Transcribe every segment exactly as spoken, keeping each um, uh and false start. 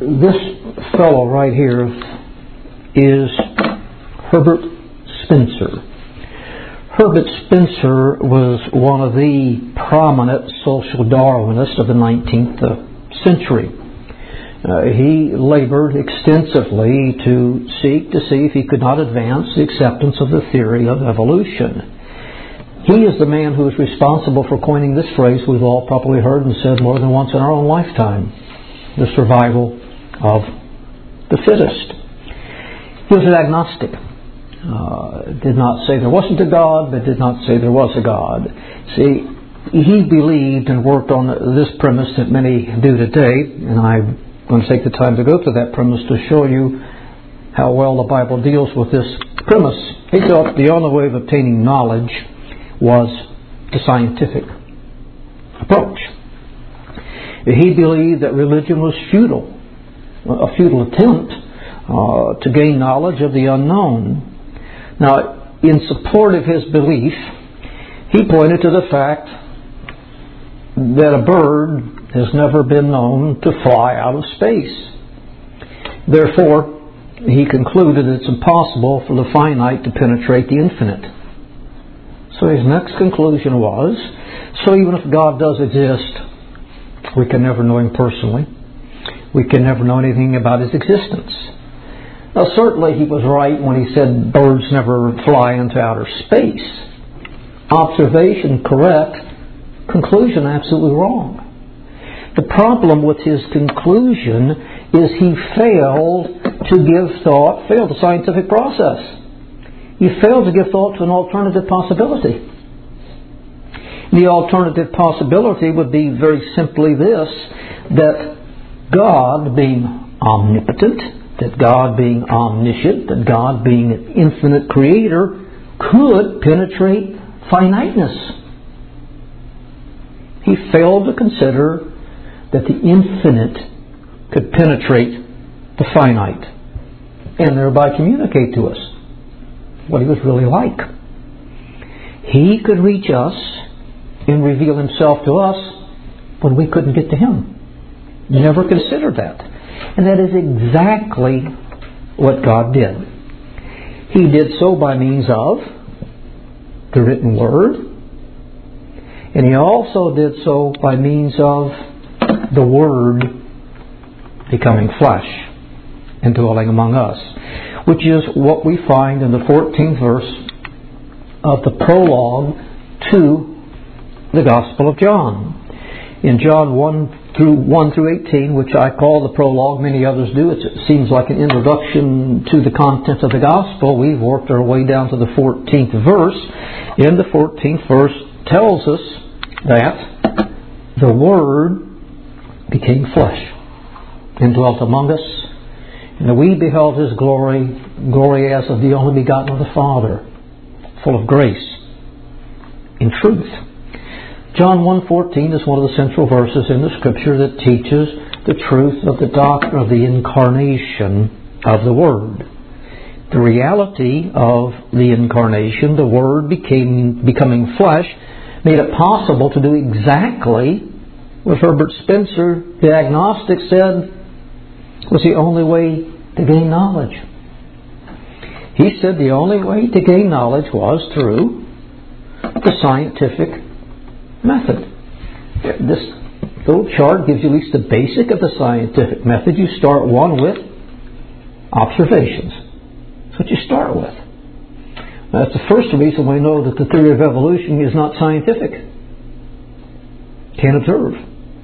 This fellow right here is Herbert Spencer. Herbert Spencer was one of the prominent social Darwinists of the nineteenth century. Uh, he labored extensively to seek to see if he could not advance the acceptance of the theory of evolution. He is the man who is responsible for coining this phrase we've all probably heard and said more than once in our own lifetime: the survival of the fittest. He was an agnostic. Uh, did not say there wasn't a God, but did not say there was a God. See, he believed and worked on this premise that many do today, and I'm going to take the time to go through that premise to show you how well the Bible deals with this premise. He thought the only way of obtaining knowledge was the scientific approach. He believed that religion was futile, a futile attempt uh, to gain knowledge of the unknown. Now, in support of his belief, he pointed to the fact that a bird has never been known to fly out of space. Therefore, he concluded it's impossible for the finite to penetrate the infinite. So his next conclusion was, so even if God does exist, we can never know Him personally. We can never know anything about His existence. Now, certainly he was right when he said birds never fly into outer space. Observation correct, conclusion absolutely wrong. The problem with his conclusion is he failed to give thought, failed the scientific process. He failed to give thought to an alternative possibility. The alternative possibility would be very simply this, that God being omnipotent, that God being omniscient, that God being an infinite creator, could penetrate finiteness. He failed to consider that the infinite could penetrate the finite and thereby communicate to us what He was really like. He could reach us and reveal Himself to us when we couldn't get to Him. Never considered that. And that is exactly what God did. He did so by means of the written Word, and He also did so by means of the Word becoming flesh and dwelling among us, which is what we find in the fourteenth verse of the prologue to the Gospel of John. In John one through one through eighteen, which I call the prologue, many others do, it seems like an introduction to the content of the Gospel. We've worked our way down to the fourteenth verse. In the fourteenth verse tells us that the Word became flesh and dwelt among us, and that we beheld His glory, glory as of the only begotten of the Father, full of grace and truth. John one fourteen is one of the central verses in the Scripture that teaches the truth of the doctrine of the incarnation of the Word. The reality of the incarnation, the Word became becoming flesh, made it possible to do exactly what Herbert Spencer, the agnostic, said was the only way to gain knowledge. He said the only way to gain knowledge was through the scientific method. This little chart gives you at least the basic of the scientific method. You start one with observations. That's what you start with. That's the first reason we know that the theory of evolution is not scientific. Can't observe.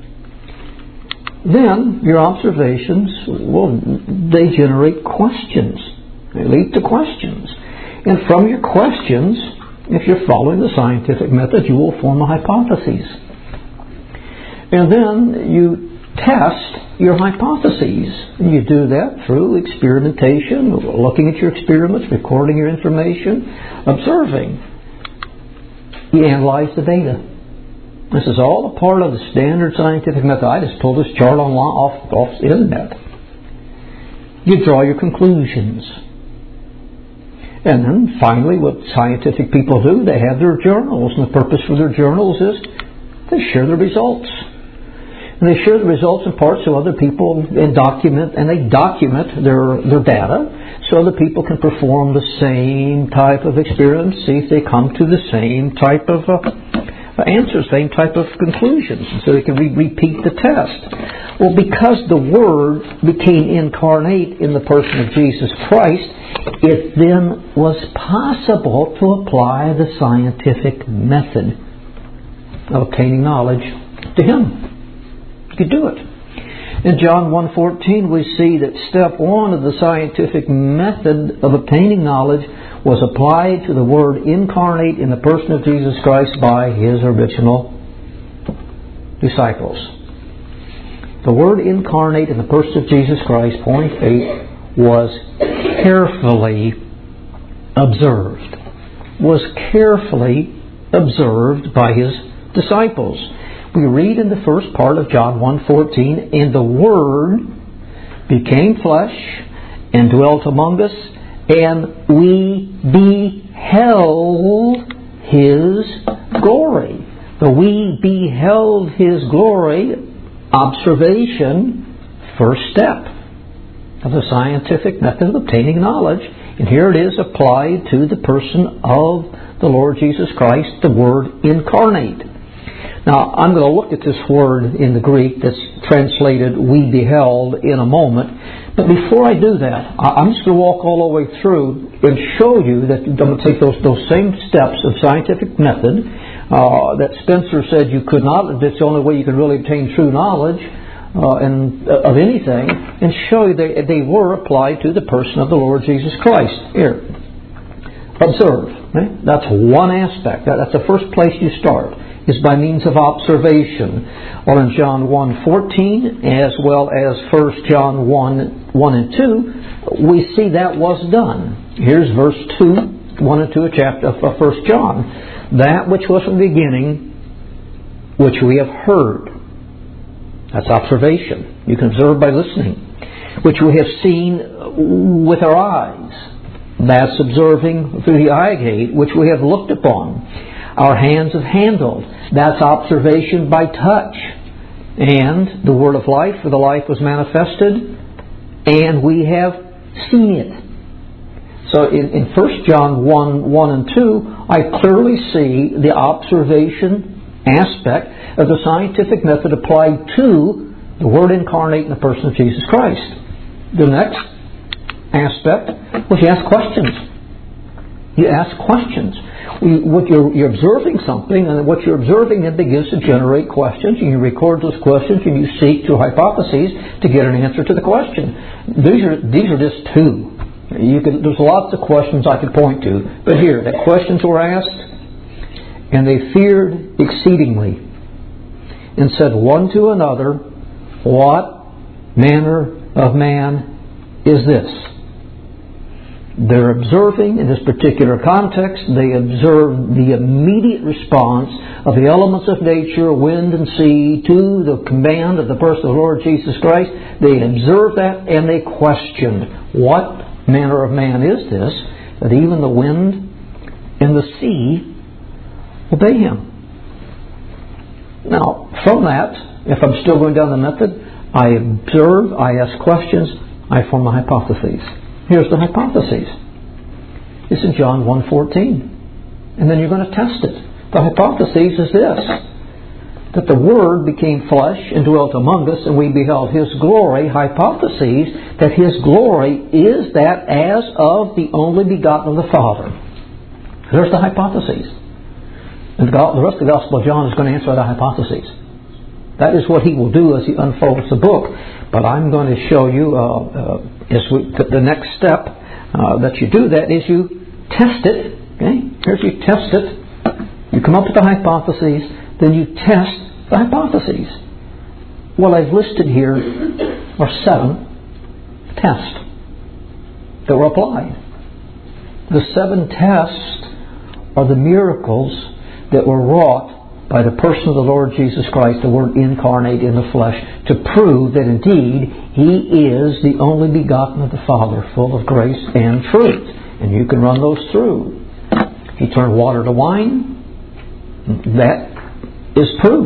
Then your observations, well, they generate questions. They lead to questions. And from your questions, if you're following the scientific method, you will form a hypothesis. And then you test your hypotheses. And you do that through experimentation, looking at your experiments, recording your information, observing. You analyze the data. This is all a part of the standard scientific method. I just pulled this chart on off, off the internet. You draw your conclusions. And then finally, what scientific people do, they have their journals. And the purpose for their journals is to share the results. And they share the results in parts so other people and document, and they document their, their data so other people can perform the same type of experiment, see if they come to the same type of uh, answers, same type of conclusions, and so they can re- repeat the test. Well, because the Word became incarnate in the person of Jesus Christ, it then was possible to apply the scientific method of obtaining knowledge to Him. You could do it. In John one fourteen, we see that step one of the scientific method of obtaining knowledge was applied to the Word incarnate in the person of Jesus Christ by His original disciples. The Word incarnate in the person of Jesus Christ, point eight, was carefully observed. Was carefully observed by His disciples. We read in the first part of John one fourteen, and the Word became flesh and dwelt among us, and we beheld His glory. The we beheld His glory, observation, first step of the scientific method of obtaining knowledge. And here it is applied to the person of the Lord Jesus Christ, the Word incarnate. Now, I'm going to look at this word in the Greek that's translated we beheld in a moment. But before I do that, I'm just going to walk all the way through and show you that I'm going to take those, those same steps of scientific method uh, that Spencer said you could not, that's the only way you can really obtain true knowledge uh, and uh, of anything, and show you they, they were applied to the person of the Lord Jesus Christ. Here, observe. Right? That's one aspect. That, that's the first place you start, is by means of observation. Or in John one fourteen, as well as First John one, one and two, we see that was done. Here's verse two, one and two of chapter of First John. That which was from the beginning, which we have heard. That's observation. You can observe by listening. Which we have seen with our eyes. That's observing through the eye gate, which we have looked upon. Our hands have handled. That's observation by touch. And the Word of life, for the life was manifested, and we have seen it. So in, in First John one, one and two, I clearly see the observation aspect of the scientific method applied to the Word incarnate in the person of Jesus Christ. The next aspect was you ask questions. You ask questions. We, what you're, you're observing something, and what you're observing then begins to generate questions, and you record those questions, and you seek through hypotheses to get an answer to the question. These are these are just two. You can, there's lots of questions I could point to, but here, the questions were asked, and they feared exceedingly, and said one to another, "What manner of man is this?" They're observing in this particular context. They observe the immediate response of the elements of nature, wind and sea, to the command of the person of the Lord Jesus Christ. They observed that and they questioned, what manner of man is this, that even the wind and the sea obey him? Now, from that, if I'm still going down the method, I observe, I ask questions, I form a hypothesis. Here's the hypothesis. It's in John one fourteen. And then you're going to test it. The hypothesis is this: that the Word became flesh and dwelt among us, and we beheld His glory. Hypothesis that His glory is that as of the only begotten of the Father. There's the hypothesis. And the rest of the Gospel of John is going to answer that hypothesis. That is what he will do as he unfolds the book. But I'm going to show you, uh, uh, as we, the next step uh, that you do that is you test it. Okay? Here's you test it. You come up with the hypotheses, then you test the hypotheses. What I've listed here are seven tests that were applied. The seven tests are the miracles that were wrought by the person of the Lord Jesus Christ, the Word incarnate in the flesh, to prove that indeed He is the only begotten of the Father, full of grace and truth. And you can run those through. He turned water to wine. That is proof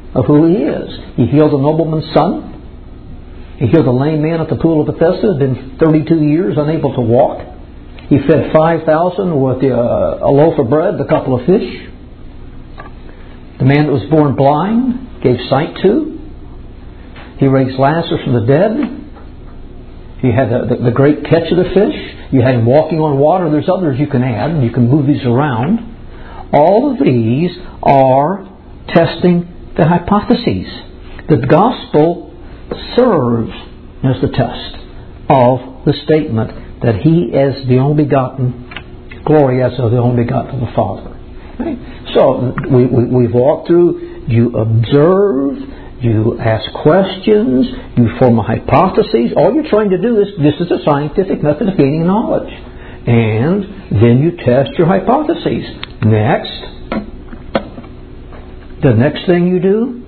of who He is. He healed a nobleman's son. He healed a lame man at the pool of Bethesda, had been thirty-two years unable to walk. He fed five thousand with uh, a loaf of bread, a couple of fish. The man that was born blind gave sight to. He raised Lazarus from the dead. He had the, the, the great catch of the fish. You had him walking on water. There's others you can add, and you can move these around. All of these are testing the hypotheses. The gospel serves as the test of the statement that He is the only begotten, glory as of the only begotten of the Father. Okay? So we, we, we've walked through, you observe, you ask questions, you form a hypothesis. All you're trying to do is, this is a scientific method of gaining knowledge. And then you test your hypotheses. Next, the next thing you do,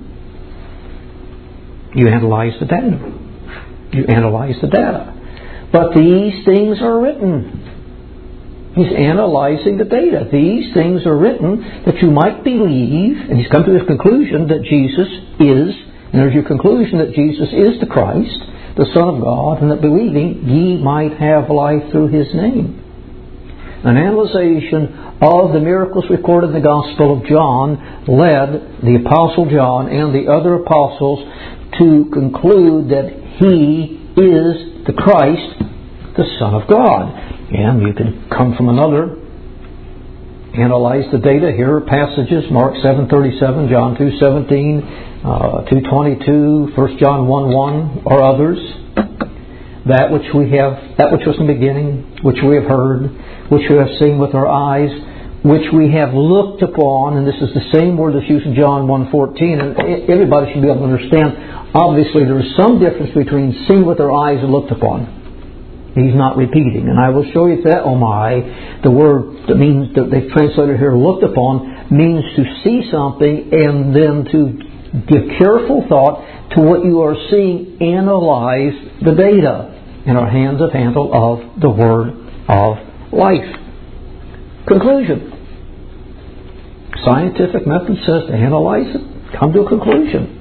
you analyze the data. You analyze the data. But these things are written. He's analyzing the data. These things are written that you might believe, and he's come to the conclusion that Jesus is, and there's your conclusion that Jesus is the Christ, the Son of God, and that believing ye might have life through His name. An analyzation of the miracles recorded in the Gospel of John led the Apostle John and the other apostles to conclude that He is the Christ, the Son of God. And you can come from another, analyze the data. Here are passages, Mark seven thirty-seven, John two seventeen, uh, two twenty-two, First John one one, or others. That which we have, that which was in the beginning, which we have heard, which we have seen with our eyes, which we have looked upon, and this is the same word that's used in John one fourteen, and everybody should be able to understand. Obviously, there is some difference between seeing with our eyes and looked upon. He's not repeating. And I will show you that, oh my, the word that means that they've translated here, looked upon, means to see something and then to give careful thought to what you are seeing, analyze the data. And our hands have handle of the word of life. Conclusion. Scientific method says to analyze it, come to a conclusion.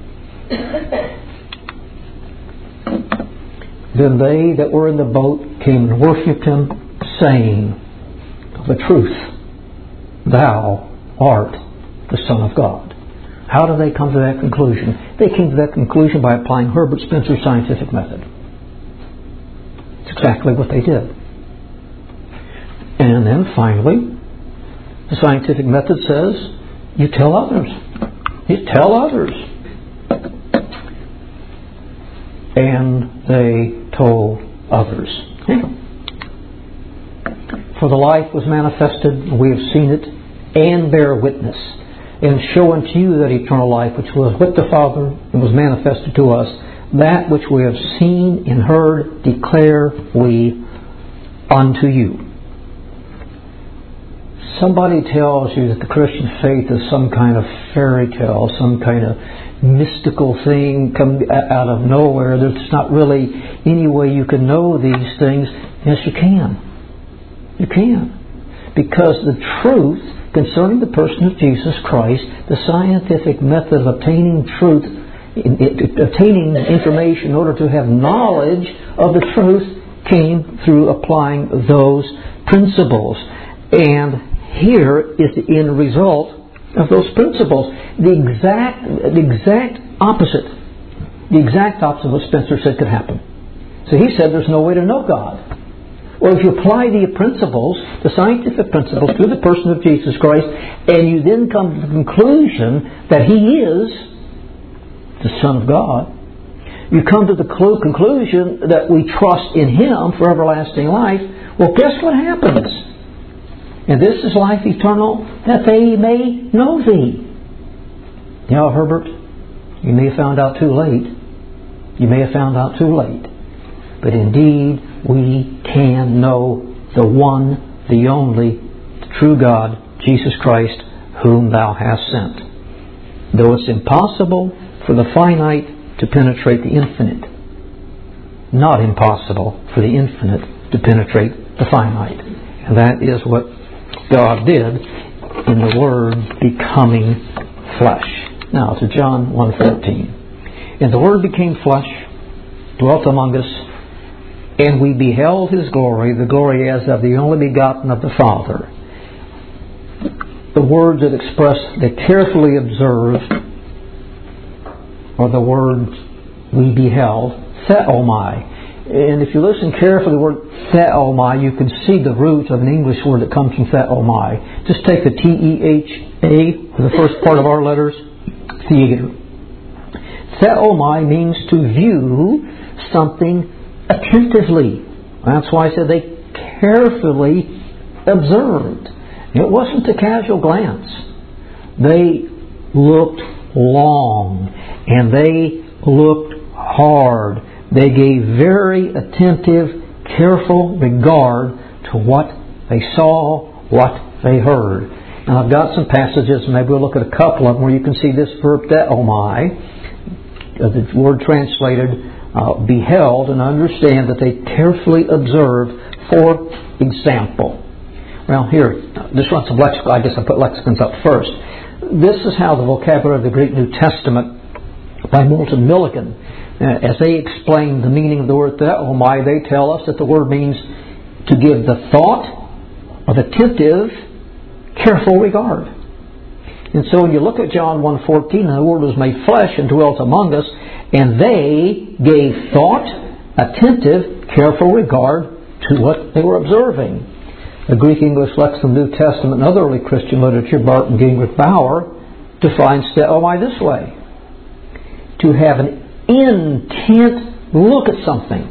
Then they that were in the boat came and worshipped Him, saying, of a truth, Thou art the Son of God. How do they come to that conclusion? They came to that conclusion by applying Herbert Spencer's scientific method. It's exactly what they did. And then finally, the scientific method says, you tell others. You tell others. And they told others. For the life was manifested, and we have seen it, and bear witness, and show unto you that eternal life which was with the Father, and was manifested to us. That which we have seen and heard declare we unto you. Somebody tells you that the Christian faith is some kind of fairy tale, some kind of mystical thing come out of nowhere. There's not really any way you can know these things. Yes, you can. You can. Because the truth concerning the person of Jesus Christ, the scientific method of obtaining truth, obtaining information in order to have knowledge of the truth, came through applying those principles. And here is the end result of those principles. The exact, the exact opposite. The exact opposite of what Spencer said could happen. So he said there's no way to know God. Well, if you apply the principles, the scientific principles, to the person of Jesus Christ, and you then come to the conclusion that He is the Son of God, you come to the conclusion that we trust in Him for everlasting life. Well, guess what happens? And this is life eternal, that they may know Thee. You know, Herbert, you may have found out too late. You may have found out too late. But indeed, we can know the one, the only, the true God, Jesus Christ, whom Thou hast sent. Though it's impossible for the finite to penetrate the infinite, not impossible for the infinite to penetrate the finite. And that is what God did in the Word becoming flesh. Now to John one fourteen. And the Word became flesh, dwelt among us, and we beheld His glory, the glory as of the only begotten of the Father. The words that express the carefully observed are the words we beheld, theomai. And if you listen carefully to the word theomai, you can see the root of an English word that comes from theomai. Just take the T E H A, for the first part of our letters, theater. Theomai means to view something attentively. That's why I said they carefully observed. It wasn't a casual glance. They looked long and they looked hard. They gave very attentive, careful regard to what they saw, what they heard. And I've got some passages, maybe we'll look at a couple of them, where you can see this verb theomai, the word translated uh, beheld, and understand that they carefully observed. For example, well, here, just run some lexicon. I guess I put lexicons up first. This is how the vocabulary of the Greek New Testament by Moulton Milligan, uh, as they explain the meaning of the word theomai, they tell us that the word means to give the thought of attentive, careful regard. And so when you look at John one fourteen, the Word was made flesh and dwelt among us, and they gave thought, attentive, careful regard to what they were observing. The Greek English Lexicon New Testament and other early Christian literature, Barton Gingrich Bauer, defines theomai this way: to have an intent look at something.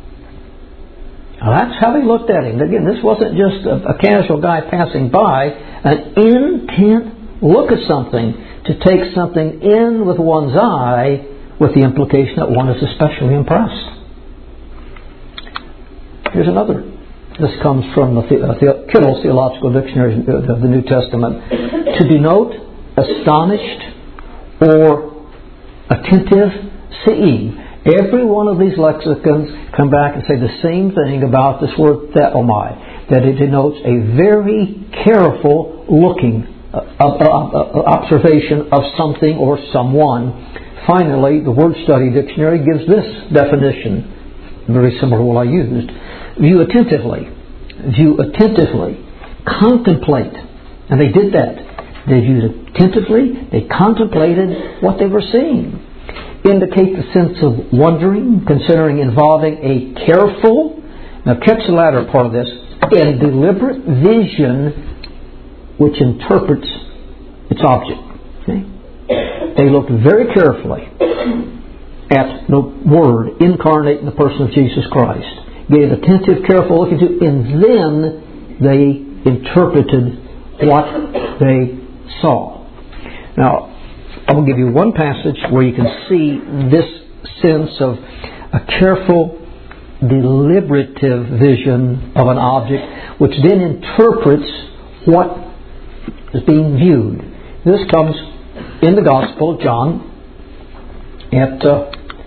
Now that's how they looked at him. Again, this wasn't just a, a casual guy passing by. An intent look at something, to take something in with one's eye, with the implication that one is especially impressed. Here's another. This comes from the, the, the Kittle's Theological Dictionary of the New Testament. To denote astonished or attentive seeing. Every one of these lexicons come back and say the same thing about this word theomai, that it denotes a very careful looking uh, uh, uh, observation of something or someone. Finally, the Word Study Dictionary gives this definition, very similar to what I used. View attentively. View attentively. Contemplate. And they did that. They viewed attentively. They contemplated what they were seeing. Indicate the sense of wondering, considering, involving a careful, now catch the latter part of this, and deliberate vision which interprets its object. Okay? They looked very carefully at the Word incarnate in the person of Jesus Christ. Gave attentive, careful look into, and then they interpreted what they saw. Now, I will give you one passage where you can see this sense of a careful, deliberative vision of an object, which then interprets what is being viewed. This comes in the Gospel of John at uh,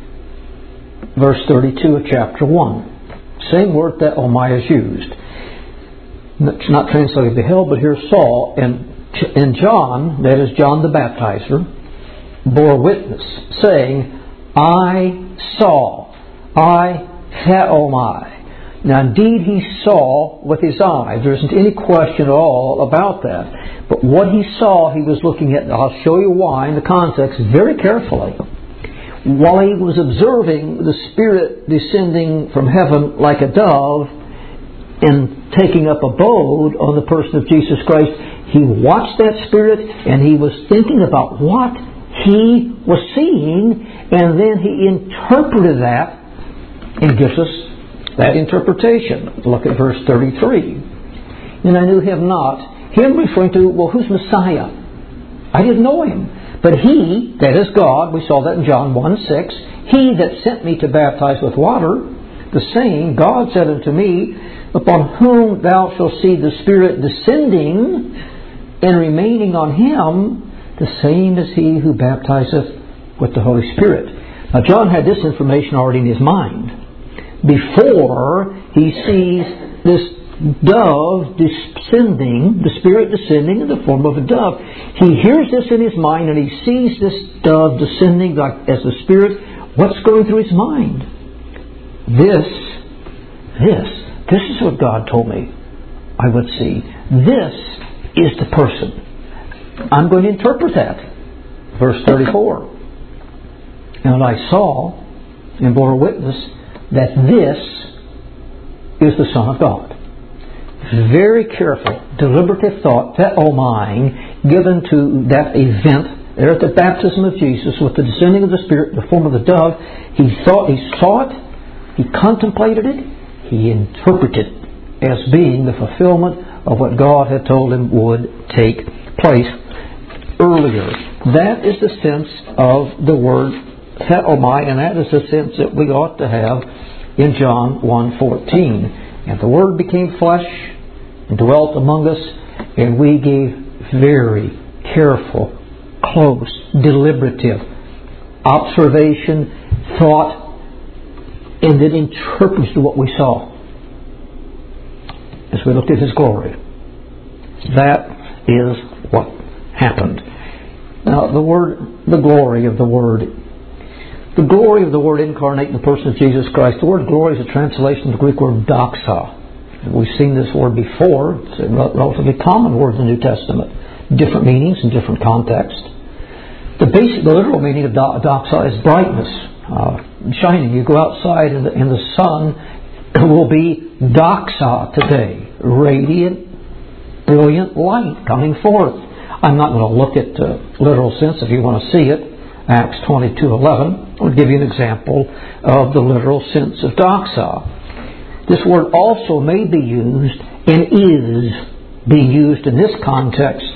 verse thirty-two of chapter one. Same word that theomai is used. It's not translated beheld, but here saw. And, and John, that is John the Baptizer, bore witness, saying, I saw, I theomai. Now indeed he saw with his eyes. There isn't any question at all about that. But what he saw, he was looking at, I'll show you why in the context, very carefully. While he was observing the Spirit descending from heaven like a dove and taking up abode on the person of Jesus Christ, he watched that Spirit and he was thinking about what he was seeing, and then he interpreted that and gives us that interpretation. Look at verse thirty-three. And I knew him not. Him referring to, well, who's Messiah? I didn't know him. But he, that is God, we saw that in John one six, he that sent me to baptize with water, the same, God said unto me, upon whom thou shalt see the Spirit descending and remaining on him, the same is he who baptizeth with the Holy Spirit. Now John had this information already in his mind before he sees this dove descending, the Spirit descending in the form of a dove. He hears this in his mind and he sees this dove descending like as the Spirit. What's going through his mind? This, this, this is what God told me I would see. This is the person. I'm going to interpret that. Verse thirty-four. And I saw and bore witness that this is the Son of God. Very careful, deliberative thought, that oh mine, given to that event there at the baptism of Jesus with the descending of the Spirit in the form of the dove. He thought, he saw it, he contemplated it, he interpreted it as being the fulfillment of what God had told him would take place earlier. That is the sense of the word theomai, and that is the sense that we ought to have in John one fourteen. And the Word became flesh and dwelt among us, and we gave very careful, close, deliberative observation, thought, and then interpreted what we saw as we looked at His glory. That is what happened. Now, the word, the glory of the Word, the glory of the Word incarnate in the person of Jesus Christ. The word glory is a translation of the Greek word doxa. We've seen this word before. It's a relatively common word in the New Testament. Different meanings in different contexts. The basic, the literal meaning of doxa is brightness, uh, shining. You go outside and the, and the sun will be doxa today. Radiant, brilliant light coming forth. I'm not going to look at the literal sense if you want to see it. Acts twenty-two eleven. I'll give you an example of the literal sense of doxa. This word also may be used and is being used in this context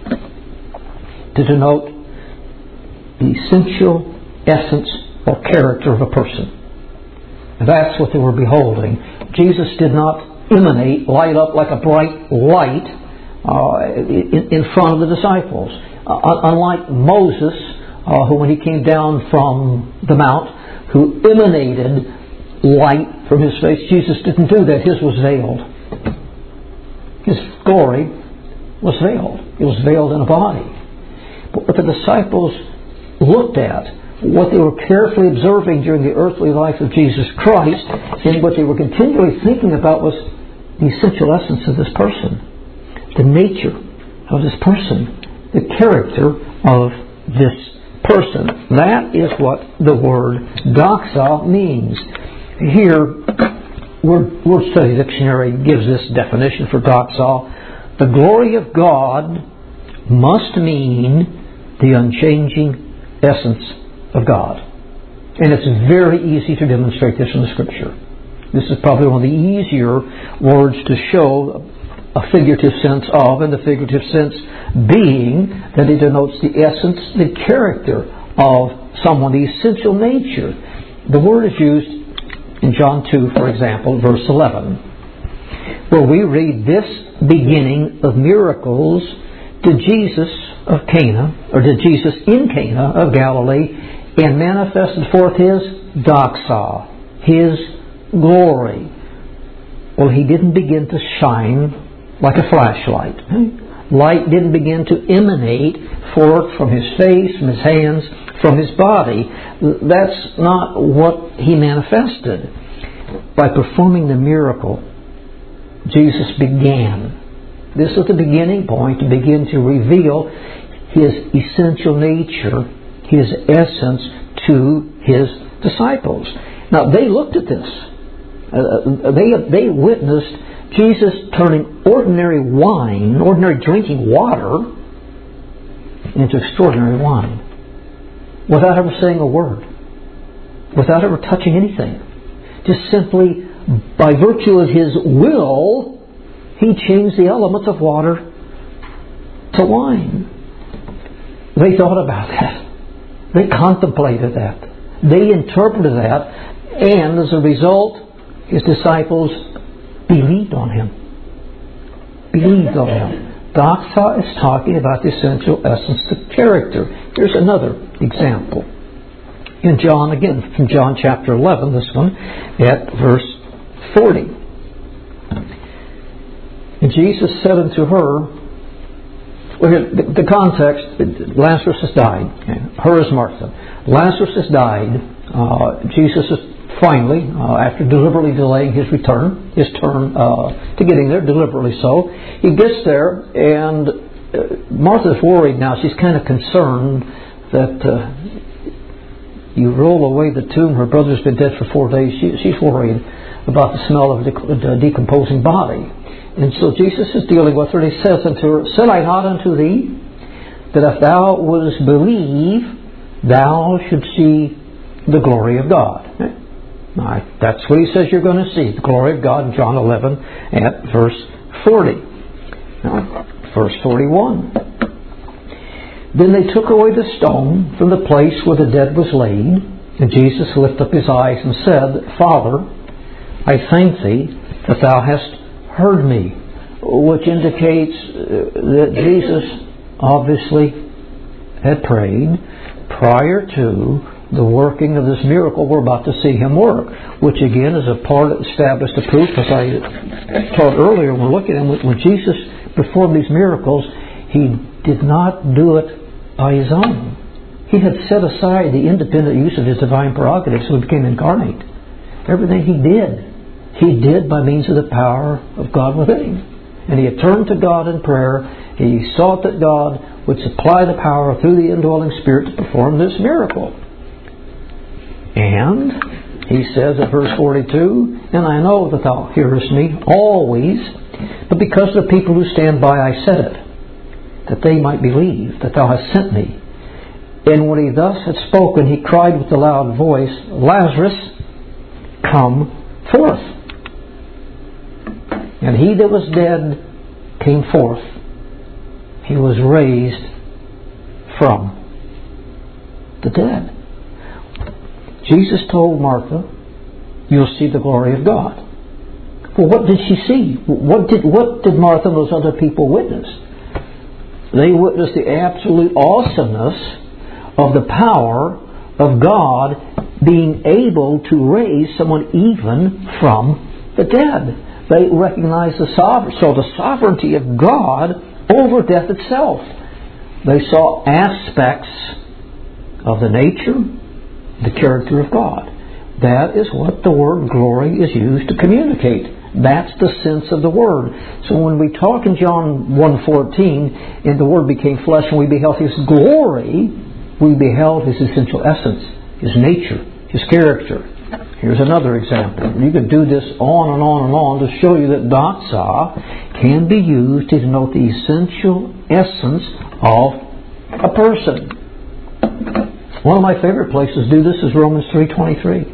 to denote the essential essence or character of a person. And that's what they were beholding. Jesus did not emanate, light up like a bright light uh, in, in front of the disciples. Uh, unlike Moses, Uh, who when he came down from the mount, who emanated light from his face, Jesus didn't do that. His was veiled. His glory was veiled. It was veiled in a body. But what the disciples looked at, what they were carefully observing during the earthly life of Jesus Christ, and what they were continually thinking about was the essential essence of this person, the nature of this person, the character of this person. That is what the word doxa means. Here, Word, Word Study Dictionary gives this definition for doxa. The glory of God must mean the unchanging essence of God. And it's very easy to demonstrate this in the Scripture. This is probably one of the easier words to show a figurative sense of, and the figurative sense being that it denotes the essence, the character of someone, the essential nature. The word is used in John two, for example, verse eleven, where we read this beginning of miracles did Jesus of Cana, or did Jesus in Cana of Galilee, and manifested forth His doxa, His glory. Well, He didn't begin to shine like a flashlight. Light didn't begin to emanate forth from His face, from His hands, from His body. That's not what He manifested. By performing the miracle, Jesus began. This is the beginning point to begin to reveal His essential nature, His essence to His disciples. Now, they looked at this. Uh, they, they witnessed Jesus turning ordinary wine, ordinary drinking water, into extraordinary wine. Without ever saying a word. Without ever touching anything. Just simply, by virtue of His will, He changed the elements of water to wine. They thought about that. They contemplated that. They interpreted that. And as a result, His disciples believed on Him. Believed on Him. Doxa is talking about the essential essence, the character. Here's another example. In John, again, from John chapter eleven, this one, at verse forty. And Jesus said unto her, well, the, the context, Lazarus has died. Her is Martha. Lazarus has died. Uh, Jesus is finally, uh, after deliberately delaying his return, his turn uh, to getting there, deliberately so, he gets there, and uh, Martha's worried now. She's kind of concerned that uh, you roll away the tomb. Her brother's been dead for four days. She, she's worried about the smell of the decomposing body. And so Jesus is dealing with her, and he says unto her, Said I not unto thee, that if thou wouldest believe, thou should see the glory of God? Now, that's what he says you're going to see, the glory of God in John eleven at verse forty. Now, verse forty-one. Then they took away the stone from the place where the dead was laid, and Jesus lifted up his eyes and said, Father, I thank thee that thou hast heard me, which indicates that Jesus obviously had prayed prior to the working of this miracle we're about to see him work, which again is a part that established the proof, as I taught earlier when we're looking at him. When Jesus performed these miracles, he did not do it by his own. He had set aside the independent use of his divine prerogatives when he became incarnate. Everything he did, he did by means of the power of God within him. And he had turned to God in prayer. He sought that God would supply the power through the indwelling Spirit to perform this miracle. And he says at verse forty-two, And I know that thou hearest me always, but because of the people who stand by I said it, that they might believe that thou hast sent me. And when he thus had spoken, he cried with a loud voice, Lazarus, come forth. And he that was dead came forth. He was raised from the dead. Jesus told Martha, you'll see the glory of God. Well, what did she see? What did, what did Martha and those other people witness? They witnessed the absolute awesomeness of the power of God being able to raise someone even from the dead. They recognized the sovereignty, so the sovereignty of God over death itself. They saw aspects of the nature, the character of God. That is what the word glory is used to communicate. That's the sense of the word. So when we talk in John one fourteen, and the word became flesh and we beheld his glory, we beheld his essential essence, his nature, his character. Here's another example. You could do this on and on and on to show you that doxa can be used to denote the essential essence of a person. One of my favorite places to do this is Romans three twenty-three.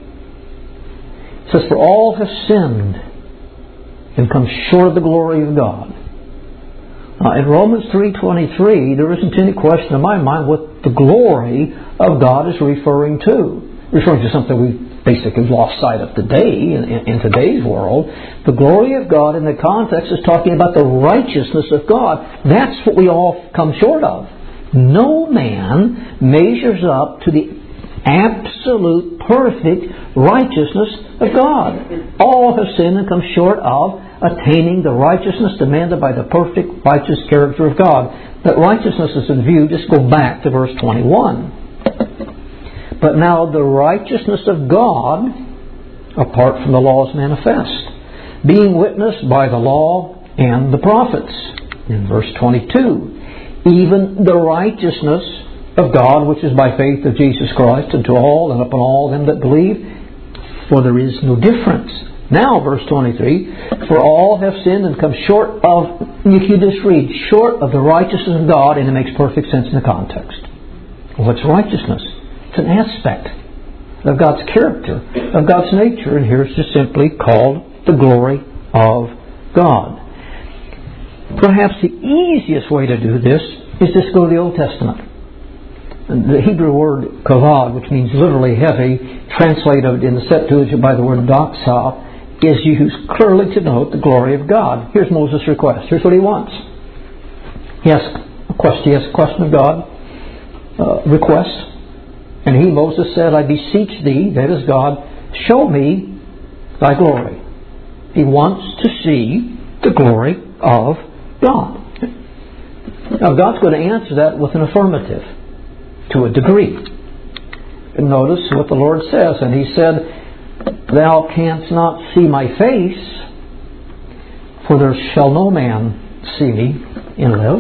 It says, For all have sinned and come short of the glory of God. Now, in Romans three twenty-three, there isn't any question in my mind what the glory of God is referring to. Referring to something we basically lost sight of today, in, in, in today's world. The glory of God in the context is talking about the righteousness of God. That's what we all come short of. No man measures up to the absolute perfect righteousness of God. All have sinned and come short of attaining the righteousness demanded by the perfect righteous character of God. That righteousness is in view. Just go back to verse twenty-one. But now the righteousness of God, apart from the law, is manifest, being witnessed by the law and the prophets. In verse twenty-two, even the righteousness of God, which is by faith of Jesus Christ, unto all and upon all them that believe, for there is no difference. Now, verse twenty-three, for all have sinned and come short of, if you just read, short of the righteousness of God, and it makes perfect sense in the context. What's righteousness? It's an aspect of God's character, of God's nature, and here it's just simply called the glory of God. Perhaps the easiest way to do this is just go to the Old Testament. The Hebrew word kavod, which means literally heavy, translated in the Septuagint by the word doxa, is used clearly to denote the glory of God. Here's Moses' request. Here's what he wants. He asks a question, he asks a question of God, uh, request. And he, Moses, said, I beseech thee, that is God, show me thy glory. He wants to see the glory of God. Now, God's going to answer that with an affirmative, to a degree. And notice what the Lord says. And He said, Thou canst not see my face, for there shall no man see me and live.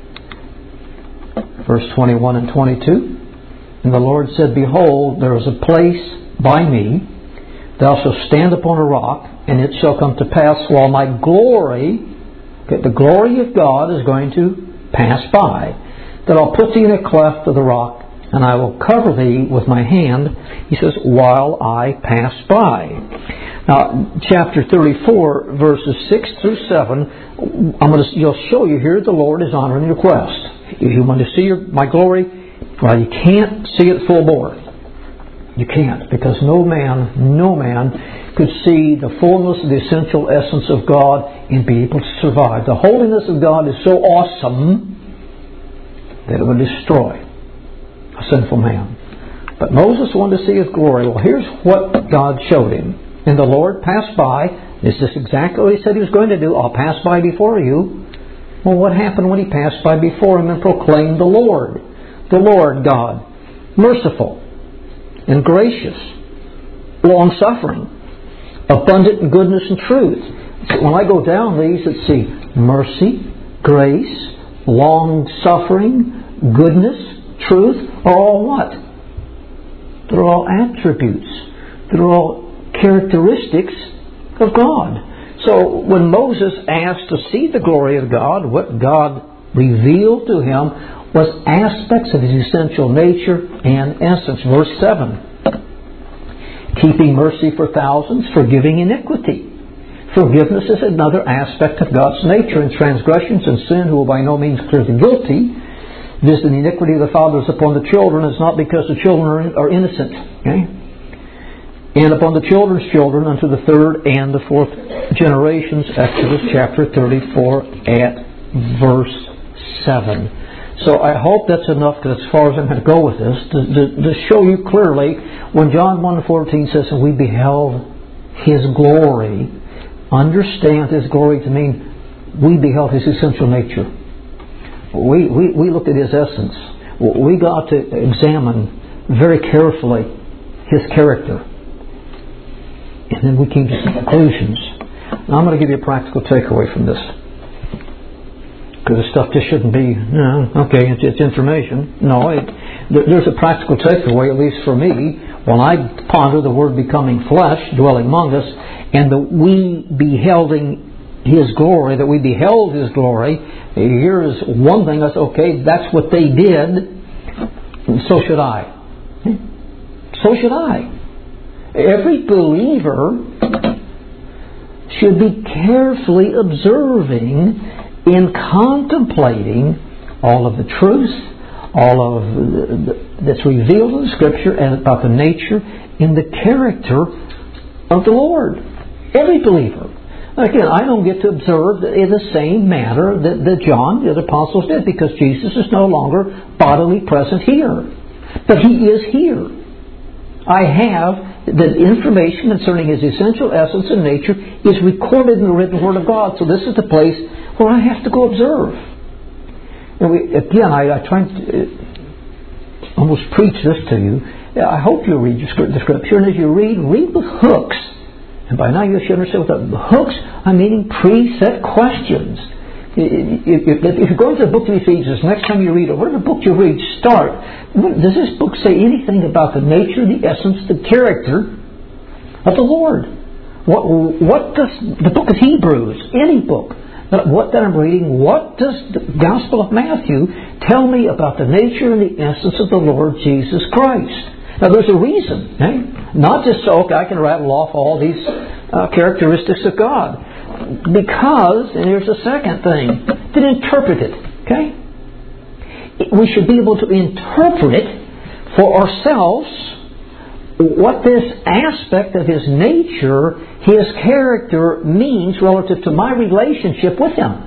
Verse twenty-one and twenty-two. And the Lord said, Behold, there is a place by me. Thou shalt stand upon a rock, and it shall come to pass while my glory, okay, the glory of God is going to pass by, that I'll put thee in a cleft of the rock, and I will cover thee with my hand, He says, while I pass by. Now, chapter thirty-four, verses six through seven, I'm going to, you'll show you here the Lord is honoring your request. If you want to see your, my glory, well, you can't see it full bore. You can't, because no man, no man could see the fullness of the essential essence of God and be able to survive. The holiness of God is so awesome that it would destroy a sinful man. But Moses wanted to see His glory. Well, here's what God showed him. And the Lord passed by. Is this exactly what He said He was going to do? I'll pass by before you. Well, what happened when He passed by before him and proclaimed the Lord? The Lord God, merciful and gracious, long-suffering, abundant in goodness and truth. So when I go down these, let's see, mercy, grace, long-suffering, goodness, truth, are all what? They're all attributes. They're all characteristics of God. So when Moses asked to see the glory of God, what God revealed to him was aspects of His essential nature and essence. Verse seven. Keeping mercy for thousands, forgiving iniquity. Forgiveness is another aspect of God's nature. And transgressions and sin, who will by no means clear the guilty, visiting the iniquity of the fathers upon the children, is not because the children are innocent. Okay? And upon the children's children unto the third and the fourth generations. Exodus chapter thirty-four at verse seven. So I hope that's enough, as far as I'm going to go with this, to, to, to show you clearly when John one fourteen says, and we beheld His glory, understand His glory to mean we beheld His essential nature. We, we, we looked at His essence. We got to examine very carefully His character. And then we came to some conclusions. Now I'm going to give you a practical takeaway from this. Because the stuff just shouldn't be, no, okay, it's, it's information. No, it, there's a practical takeaway, at least for me, when I ponder the Word becoming flesh, dwelling among us, and the we beholding His glory, that we beheld His glory. Here's one thing, I say, okay, that's what they did, and so should I. So should I. Every believer should be carefully observing in contemplating all of the truth, all of the, that's revealed in the Scripture, and about the nature and the character of the Lord. Every believer. Again, I don't get to observe in the same manner that, that John, the other apostles, did, because Jesus is no longer bodily present here. But He is here. I have the information concerning His essential essence and nature is recorded in the written Word of God. So this is the place where I have to go observe. And we, again, I, I try to uh, almost preach this to you. I hope you read the Scripture, and as you read, read with hooks. And by now you should understand what the hooks, I'm meaning preset questions. If, if, if you're going to the book of Ephesians, next time you read it, whatever book you read, start. Does this book say anything about the nature, the essence, the character of the Lord? What, what does the book of Hebrews, any book, what that I'm reading, what does the Gospel of Matthew tell me about the nature and the essence of the Lord Jesus Christ? Now there's a reason, eh? Not just so, okay, I can rattle off all these uh, characteristics of God. Because, and here's the second thing, to interpret it, okay? We should be able to interpret it for ourselves, what this aspect of His nature, His character means relative to my relationship with Him.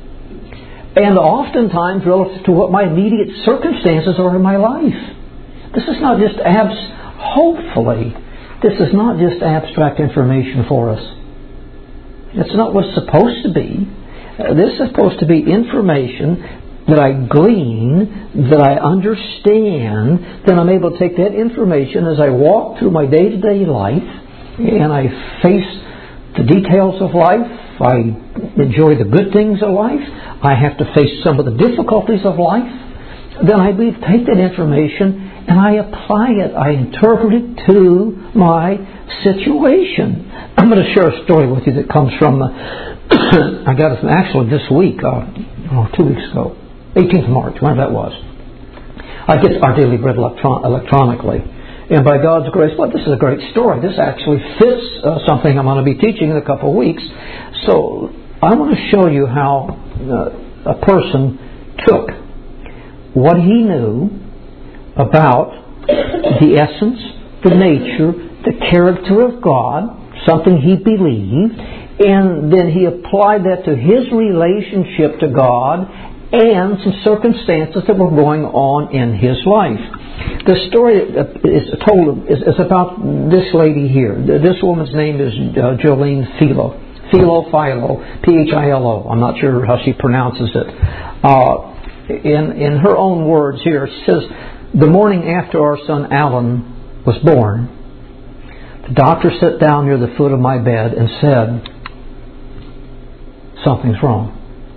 And oftentimes relative to what my immediate circumstances are in my life. This is not just abs... Hopefully, this is not just abstract information for us. It's not what's supposed to be. Uh, this is supposed to be information that I glean, that I understand, then I'm able to take that information as I walk through my day-to-day life and I face the details of life. I enjoy the good things of life. I have to face some of the difficulties of life. Then I take that information and I apply it. I interpret it to my situation. I'm going to share a story with you that comes from, uh, I got it from actually this week, uh, oh, two weeks ago, eighteenth of March, whenever that was. I get our daily bread electron- electronically. And by God's grace, well, this is a great story. This actually fits uh, something I'm going to be teaching in a couple of weeks. So I want to show you how uh, a person took what he knew about the essence, the nature, the character of God, something he believed, and then he applied that to his relationship to God and some circumstances that were going on in his life. The story is told is, is about this lady here. This woman's name is uh, Jolene Philo. Philo, Philo, P H I L O. I'm not sure how she pronounces it. Uh, in, in her own words here, she says, the morning after our son Alan was born, the doctor sat down near the foot of my bed and said, something's wrong.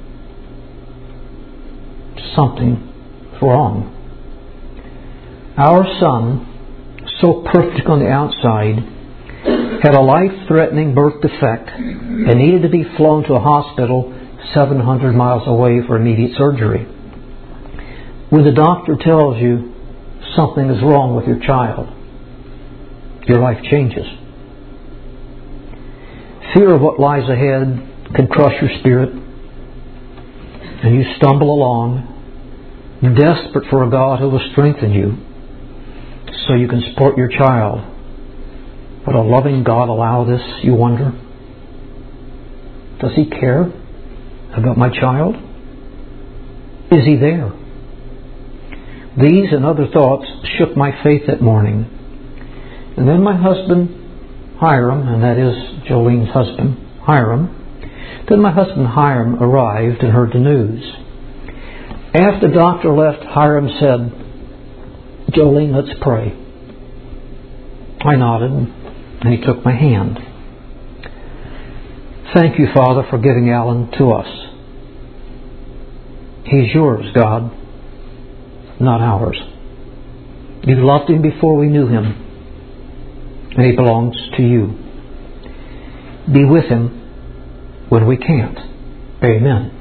Something's wrong. Our son, so perfect on the outside, had a life-threatening birth defect and needed to be flown to a hospital seven hundred miles away for immediate surgery. When the doctor tells you something is wrong with your child, your life changes. Fear of what lies ahead can crush your spirit, and you stumble along, desperate for a God who will strengthen you so you can support your child. Would a loving God allow this, you wonder? Does He care about my child? Is He there? These and other thoughts shook my faith that morning. And then my husband, Hiram, and that is Jolene's husband, Hiram, then my husband Hiram arrived and heard the news. After the doctor left, Hiram said, Jolene, let's pray. I nodded, and he took my hand. Thank you, Father, for giving Alan to us. He's yours, God, not ours. You loved him before we knew him, and he belongs to you. Be with him when we can't. Amen.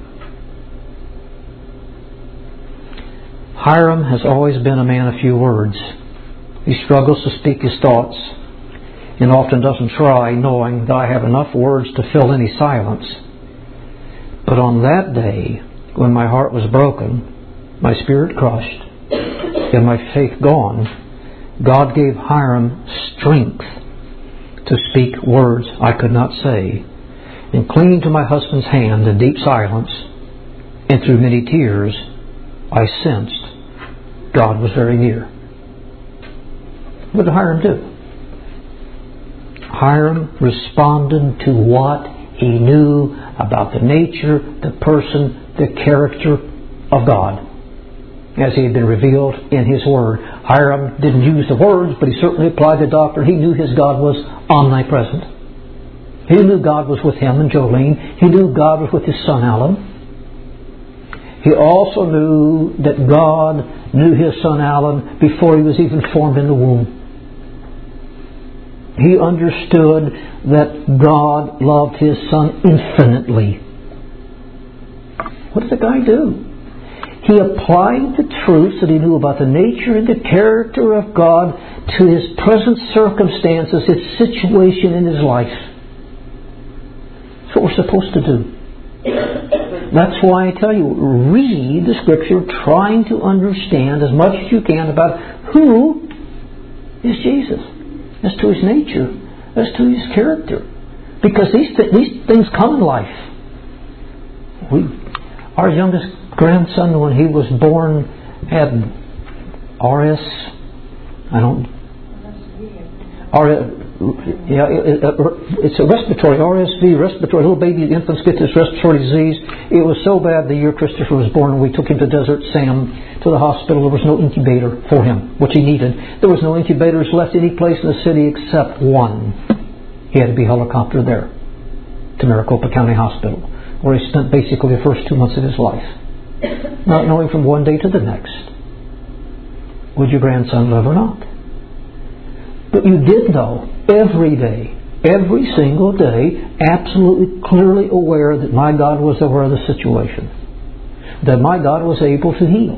Hiram has always been a man of few words. He struggles to speak his thoughts and often doesn't try, knowing that I have enough words to fill any silence. But on that day, when my heart was broken, my spirit crushed, and my faith gone, God gave Hiram strength to speak words I could not say. And clinging to my husband's hand in deep silence and through many tears, I sensed God was very near. What did Hiram do? Hiram responded to what he knew about the nature, the person, the character of God as he had been revealed in His Word. Hiram didn't use the words, but he certainly applied the doctrine. He knew his God was omnipresent. He knew God was with him and Jolene. He knew God was with his son Alan. He also knew that God knew his son Alan before he was even formed in the womb. He understood that God loved his son infinitely. What did the guy do? He applied the truths that he knew about the nature and the character of God to his present circumstances, his situation in his life. That's what we're supposed to do. That's why I tell you, read the Scripture trying to understand as much as you can about who is Jesus, as to His nature, as to His character. Because these, th- these things come in life. We, our youngest grandson, when he was born, had R S, I don't, R, yeah, it, it, it's a respiratory, R S V, respiratory. Little baby infants get this respiratory disease. It was so bad the year Christopher was born, we took him to Desert Sam, to the hospital. There was no incubator for him, which he needed. There was no incubators left any place in the city except one. He had to be helicoptered there to Maricopa County Hospital, where he spent basically the first two months of his life, not knowing from one day to the next, would your grandson live or not? But you did know every day, every single day, absolutely clearly aware that my God was aware of the situation, that my God was able to heal.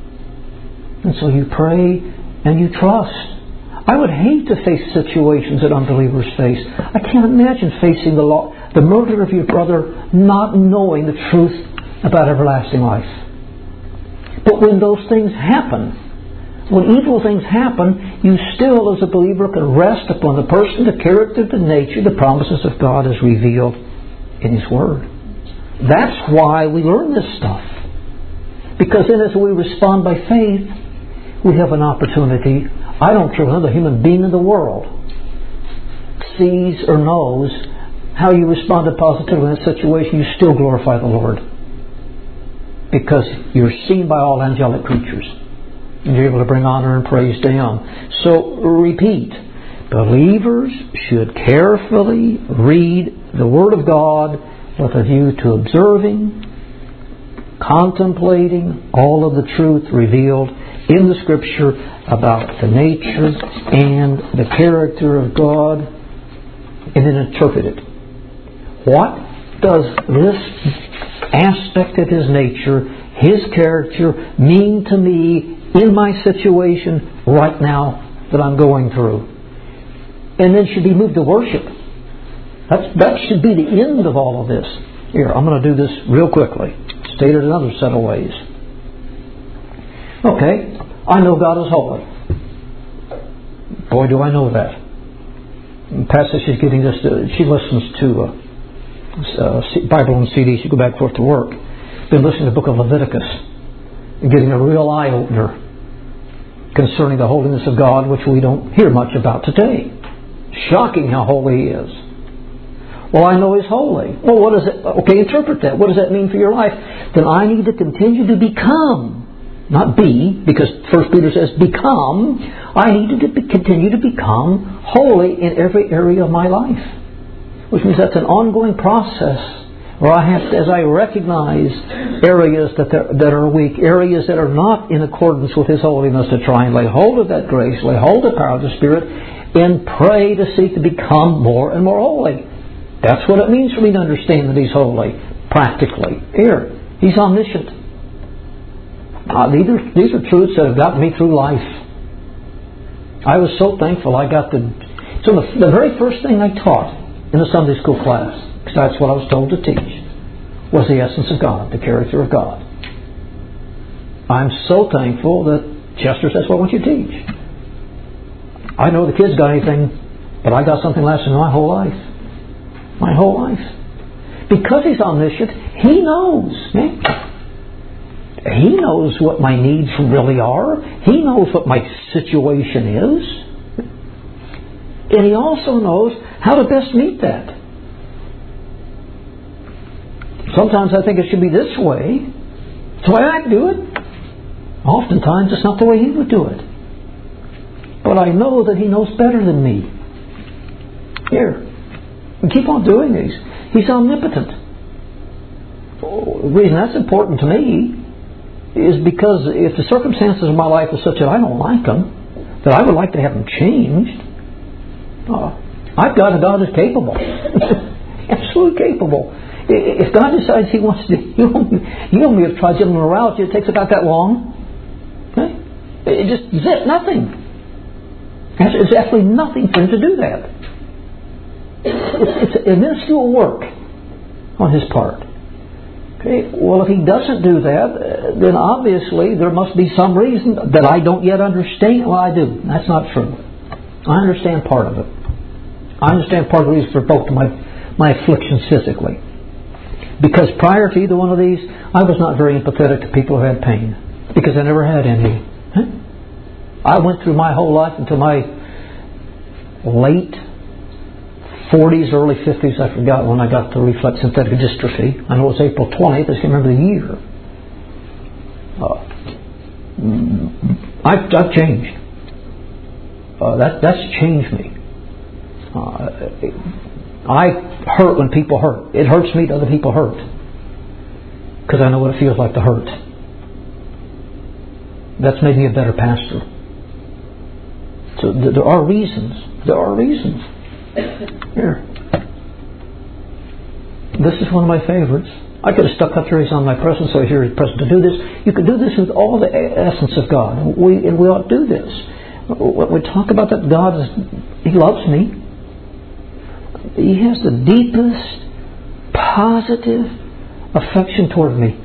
And so you pray and you trust. I would hate to face situations that unbelievers face. I can't imagine facing the law, the murder of your brother, not knowing the truth about everlasting life. But when those things happen, when evil things happen, you still, as a believer, can rest upon the person, the character, the nature, the promises of God as revealed in His Word. That's why we learn this stuff. Because then as we respond by faith, we have an opportunity. I don't care what another human being in the world sees or knows how you responded positively in that situation, you still glorify the Lord. Because you're seen by all angelic creatures. And you're able to bring honor and praise to Him. So, repeat. Believers should carefully read the Word of God with a view to observing, contemplating all of the truth revealed in the Scripture about the nature and the character of God, and then interpret it. What does this aspect of His nature, His character, mean to me in my situation right now that I'm going through? And then should be moved to worship. That's, that should be the end of all of this. Here, I'm going to do this real quickly. Stated another set of ways. Okay, I know God is holy. Boy, do I know that. Pastor, she's getting this. Uh, she listens to uh, uh, Bible on C D. She go back and forth to work. Been listening to the book of Leviticus and getting a real eye opener concerning the holiness of God, which we don't hear much about today. Shocking how holy He is. Well, I know He's holy. Well, what does it? Okay, interpret that. What does that mean for your life? Then I need to continue to become, not be, because First Peter says become. I need to be, continue to become holy in every area of my life, which means that's an ongoing process. Where I have to, as I recognize areas that that are weak, areas that are not in accordance with His holiness, to try and lay hold of that grace, lay hold of the power of the Spirit, and pray to seek to become more and more holy. That's what it means for me to understand that He's holy, practically. Here, He's omniscient. Uh, these, are, these are truths that have gotten me through life. I was so thankful I got the... So the, the very first thing I taught in the Sunday school class, because that's what I was told to teach, was the essence of God, the character of God. I'm so thankful that Chester says, well, why don't you teach? I know the kids got anything, but I got something lasting my whole life. My whole life. Because He's omniscient, He knows. Man. He knows what my needs really are. He knows what my situation is. And He also knows how to best meet that. Sometimes I think it should be this way. It's the way I'd do it. Oftentimes it's not the way He would do it. But I know that He knows better than me. Here. We keep on doing these. He's omnipotent. The reason that's important to me is because if the circumstances of my life are such that I don't like them, that I would like to have them changed, uh, I've got a God who's capable. Absolutely capable. If God decides He wants to, you know, you know me, have tried general morality, it takes about that long. Okay? It just zip, nothing. It's absolutely nothing for Him to do that. It's, it's a minuscule work on His part. Okay? Well, if He doesn't do that, then obviously there must be some reason that I don't yet understand. Well, I do. That's not true. I understand part of it. I understand part of the reason for both my, my afflictions physically. Because prior to either one of these, I was not very empathetic to people who had pain. Because I never had any. Huh? I went through my whole life until my late forties, early fifties, I forgot when I got the reflex synthetic dystrophy. I know it was April twentieth, I just can't remember the year. Uh, I've, I've changed. Uh, that, that's changed me. Uh, I hurt when people hurt. It hurts me that other people hurt. Because I know what it feels like to hurt. That's made me a better pastor. So th- there are reasons. There are reasons. Here. This is one of my favorites. I could have stuck up here, he's on my presence, so here he's present to do this. You could do this with all the essence of God. And we, and we ought to do this. When we talk about that God, is, He loves me. He has the deepest, positive affection toward me.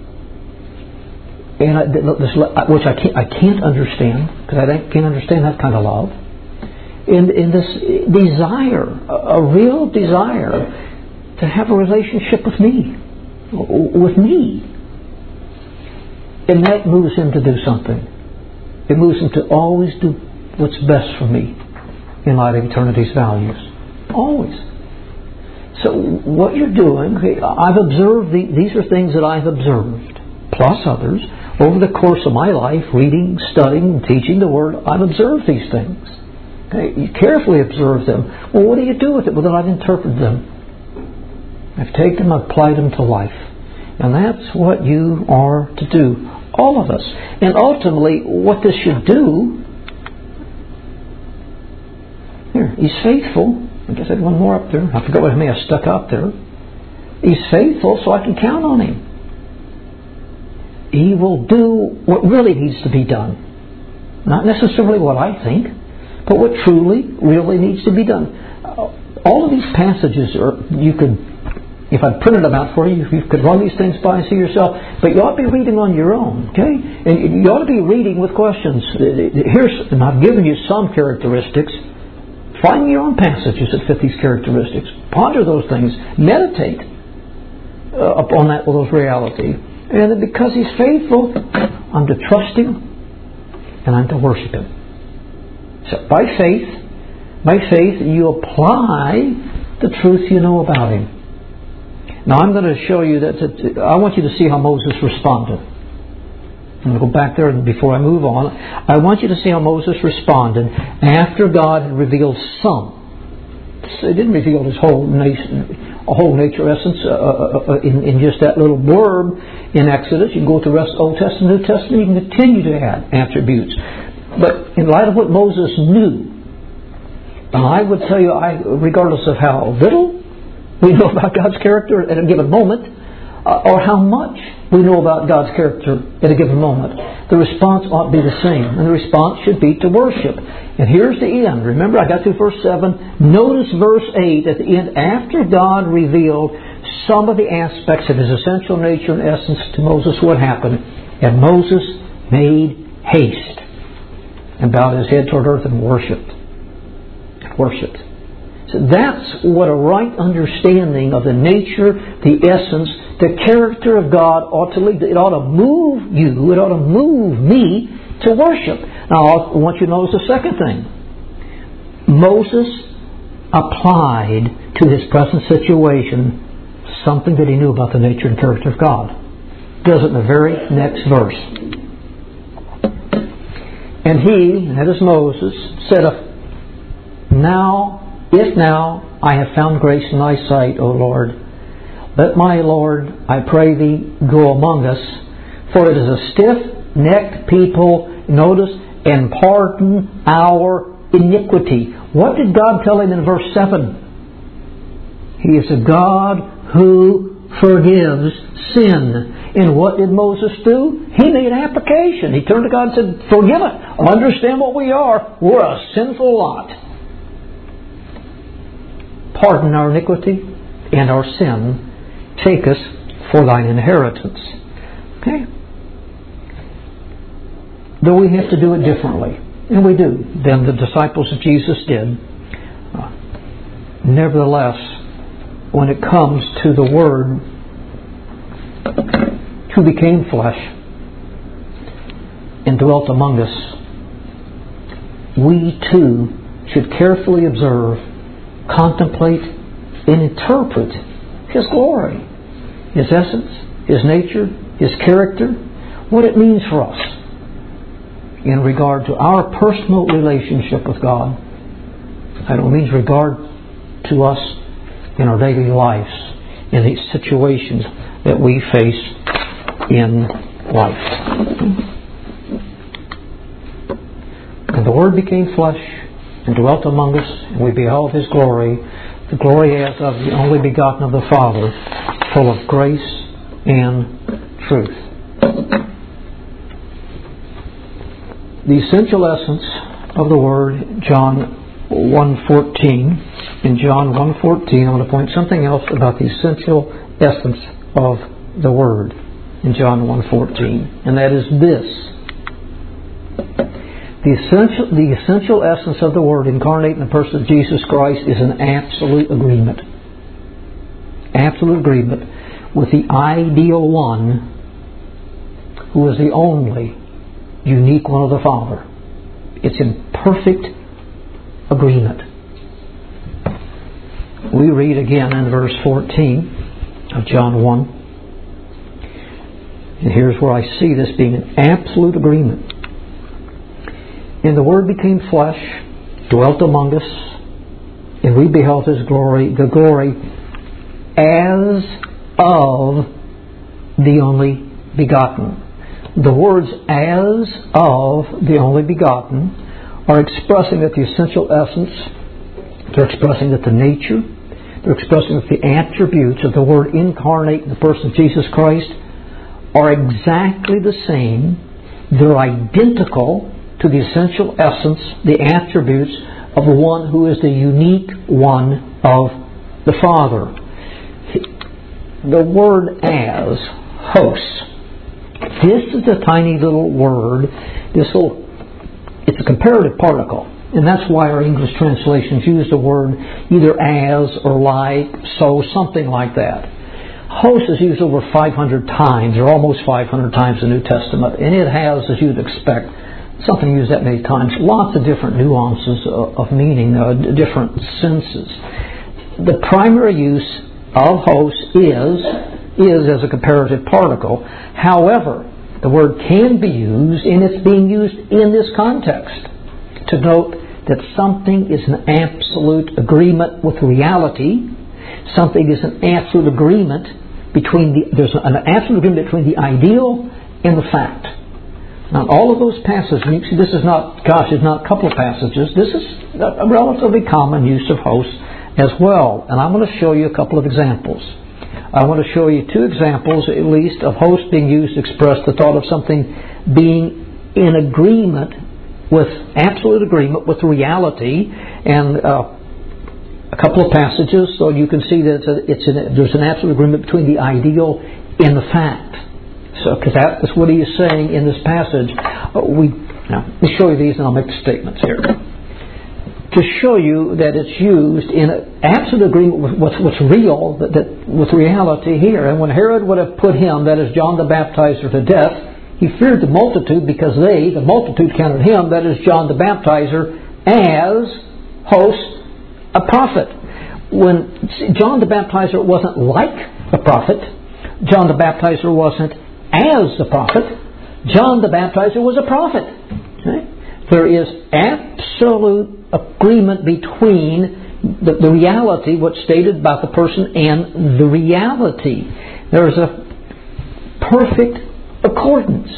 And I, this, which I can't, I can't understand, because I can't understand that kind of love. In, in this desire, a, a real desire to have a relationship with me, with me. And that moves Him to do something. It moves Him to always do what's best for me in light of eternity's values. Always. So what you're doing, I've observed, the, these are things that I've observed, plus others, over the course of my life, reading, studying, teaching the Word. I've observed these things. Okay? You carefully observe them. Well, what do you do with it? Well, then I've interpreted them. I've taken them, I've applied them to life. And that's what you are to do. All of us. And ultimately, what this should do... Here, He's faithful. I guess I had one more up there. I forgot what I may have stuck up there. He's faithful, so I can count on Him. He will do what really needs to be done. Not necessarily what I think, but what truly, really needs to be done. All of these passages, are, you could, if I printed them out for you, you could run these things by and see yourself, but you ought to be reading on your own, okay? And you ought to be reading with questions. Here's, and I've given you some characteristics. Find your own passages that fit these characteristics. Ponder those things. Meditate uh, upon that, those realities. And then because He's faithful, I'm to trust Him and I'm to worship Him. So by faith, by faith, you apply the truth you know about Him. Now I'm going to show you that, that I want you to see how Moses responded. I'm going to go back there before I move on. I want you to see how Moses responded after God had revealed some. He didn't reveal His whole nation, a whole nature essence uh, uh, in, in just that little blurb in Exodus. You can go to the rest of the Old Testament, New Testament, you can continue to add attributes. But in light of what Moses knew, and I would tell you, I, regardless of how little we know about God's character at a given moment, uh, or how much we know about God's character at a given moment, the response ought to be the same. And the response should be to worship. And here's the end. Remember, I got through verse seven. Notice verse eight at the end. After God revealed some of the aspects of His essential nature and essence to Moses, what happened? And Moses made haste and bowed his head toward earth and worshipped. Worshipped. So that's what a right understanding of the nature, the essence, the character of God ought to lead. It ought to move you, it ought to move me to worship. Now I want you to notice the second thing. Moses applied to his present situation something that he knew about the nature and character of God. Does it in the very next verse. And he, that is Moses, said, Now, if now I have found grace in Thy sight, O Lord, let my Lord, I pray Thee, go among us, for it is a stiff-necked people, notice, and pardon our iniquity. What did God tell him in verse seven? He is a God who forgives sin. And what did Moses do? He made application. He turned to God and said, forgive it. Understand what we are. We're a sinful lot. Pardon our iniquity and our sin. Take us for Thine inheritance. Okay? Though we have to do it differently, and we do, than the disciples of Jesus did. Uh, nevertheless, when it comes to the Word who became flesh and dwelt among us, we too should carefully observe contemplate, and interpret His glory, His essence, His nature, His character, what it means for us in regard to our personal relationship with God. And it means regard to us in our daily lives, in these situations that we face in life. And the Word became flesh and dwelt among us, and we beheld His glory, the glory as of the only begotten of the Father, full of grace and truth. The essential essence of the Word, John one fourteen. In John one fourteen, I want to point something else about the essential essence of the Word in John one fourteen, and that is this. The essential, the essential essence of the Word incarnate in the person of Jesus Christ is an absolute agreement. Absolute agreement with the ideal one who is the only unique one of the Father. It's in perfect agreement. We read again in verse fourteen of John one. And here's where I see this being an absolute agreement. And the Word became flesh, dwelt among us, and we beheld His glory, the glory as of the only begotten. The words "as of the only begotten" are expressing that the essential essence, they're expressing that the nature, they're expressing that the attributes of the Word incarnate in the person of Jesus Christ are exactly the same. They're identical to the essential essence, the attributes of the one who is the unique one of the Father. The word "as," hos, this is a tiny little word. This little, it's a comparative particle, and that's why our English translations use the word either "as" or "like," "so," something like that. Hos is used over five hundred times, or almost five hundred times in the New Testament, and it has, as you'd expect, something used that many times, lots of different nuances of meaning, uh, different senses. The primary use of hos is, is as a comparative particle. However, the word can be used, and it's being used in this context, to note that something is an absolute agreement with reality. Something is an absolute agreement between the, there's an absolute agreement between the ideal and the fact. Now, all of those passages, and you see this is not, gosh, it's not a couple of passages. This is a relatively common use of hos as well. And I'm going to show you a couple of examples. I want to show you two examples, at least, of hos being used to express the thought of something being in agreement with, absolute agreement with reality. And uh, a couple of passages, so you can see that it's a, it's an, there's an absolute agreement between the ideal and the fact. So, because that's what he is saying in this passage. Uh, we now let me show you these, and I'll make the statements here to show you that it's used in absolute agreement with what's, what's real, that, that with reality here. And when Herod would have put him, that is John the Baptizer, to death, he feared the multitude because they, the multitude, counted him, that is John the Baptizer, as hos, a prophet. When John the Baptizer wasn't like a prophet, John the Baptizer wasn't as a prophet, John the Baptizer was a prophet. Okay? There is absolute agreement between the, the reality, what's stated about the person, and the reality. There is a perfect accordance,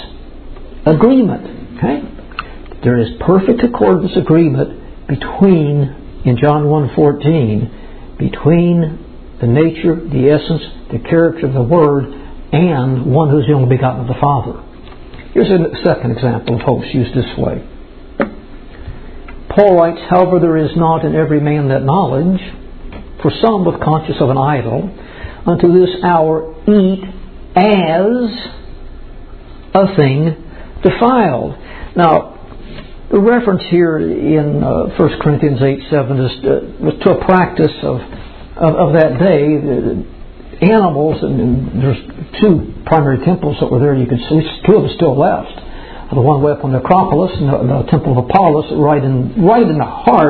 agreement. Okay? There is perfect accordance, agreement between, in John one fourteen, between the nature, the essence, the character of the Word, and one who's the only begotten of the Father. Here's a second example of hos used this way. Paul writes, "However, there is not in every man that knowledge, for some, with conscience of an idol, unto this hour eat as a thing defiled." Now, the reference here in uh, First Corinthians eight seven is uh, was to a practice of, of, of that day. Uh, animals, and, and there's two primary temples that were there. You can see two of them still left. The one way up on the Acropolis and the, the Temple of Apollos, right in right in the heart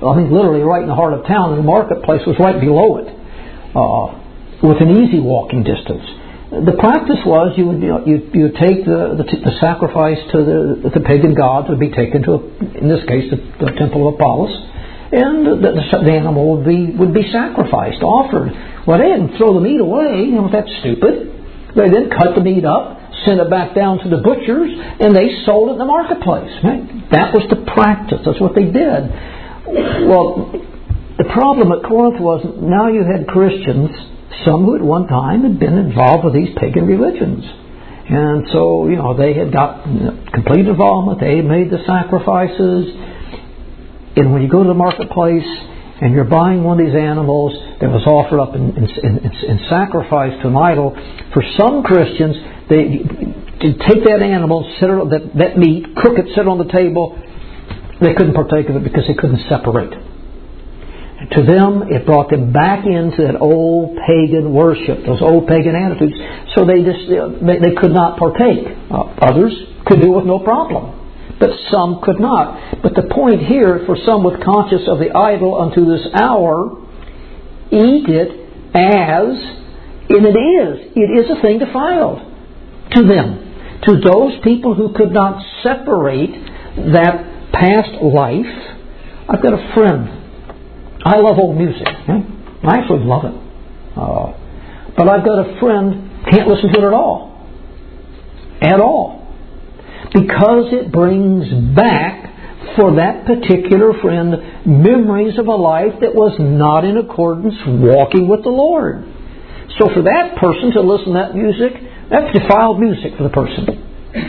I mean, literally right in the heart of town, and the marketplace was right below it, uh, within easy walking distance. The practice was you would you know, you you would take the, the the sacrifice to the the pagan gods would be taken to a, in this case the, the temple of Apollos, and the, the, the animal would be would be sacrificed, offered. Well, they didn't throw the meat away. You know, that's stupid. They then cut the meat up, sent it back down to the butchers, and they sold it in the marketplace. Right? That was the practice. That's what they did. Well, the problem at Corinth was now you had Christians, some who at one time had been involved with these pagan religions. And so, you know, they had got complete involvement. They had made the sacrifices. And when you go to the marketplace and you're buying one of these animals that was offered up in, in, in, in sacrifice to an idol, for some Christians, they to take that animal, sit it, that, that meat, cook it, sit it on the table, they couldn't partake of it because they couldn't separate. To them, it brought them back into that old pagan worship, those old pagan attitudes. So they just they, they could not partake. Uh, others could do it with no problem, but some could not. But the point here, for some with conscience of the idol unto this hour, eat it as, and it is, it is a thing defiled to them. To those people who could not separate that past life. I've got a friend. I love old music. Okay? I actually love it. Uh, but I've got a friend can't listen to it at all. At all. Because it brings back for that particular friend memories of a life that was not in accordance walking with the Lord. So for that person to listen to that music, that's defiled music for the person.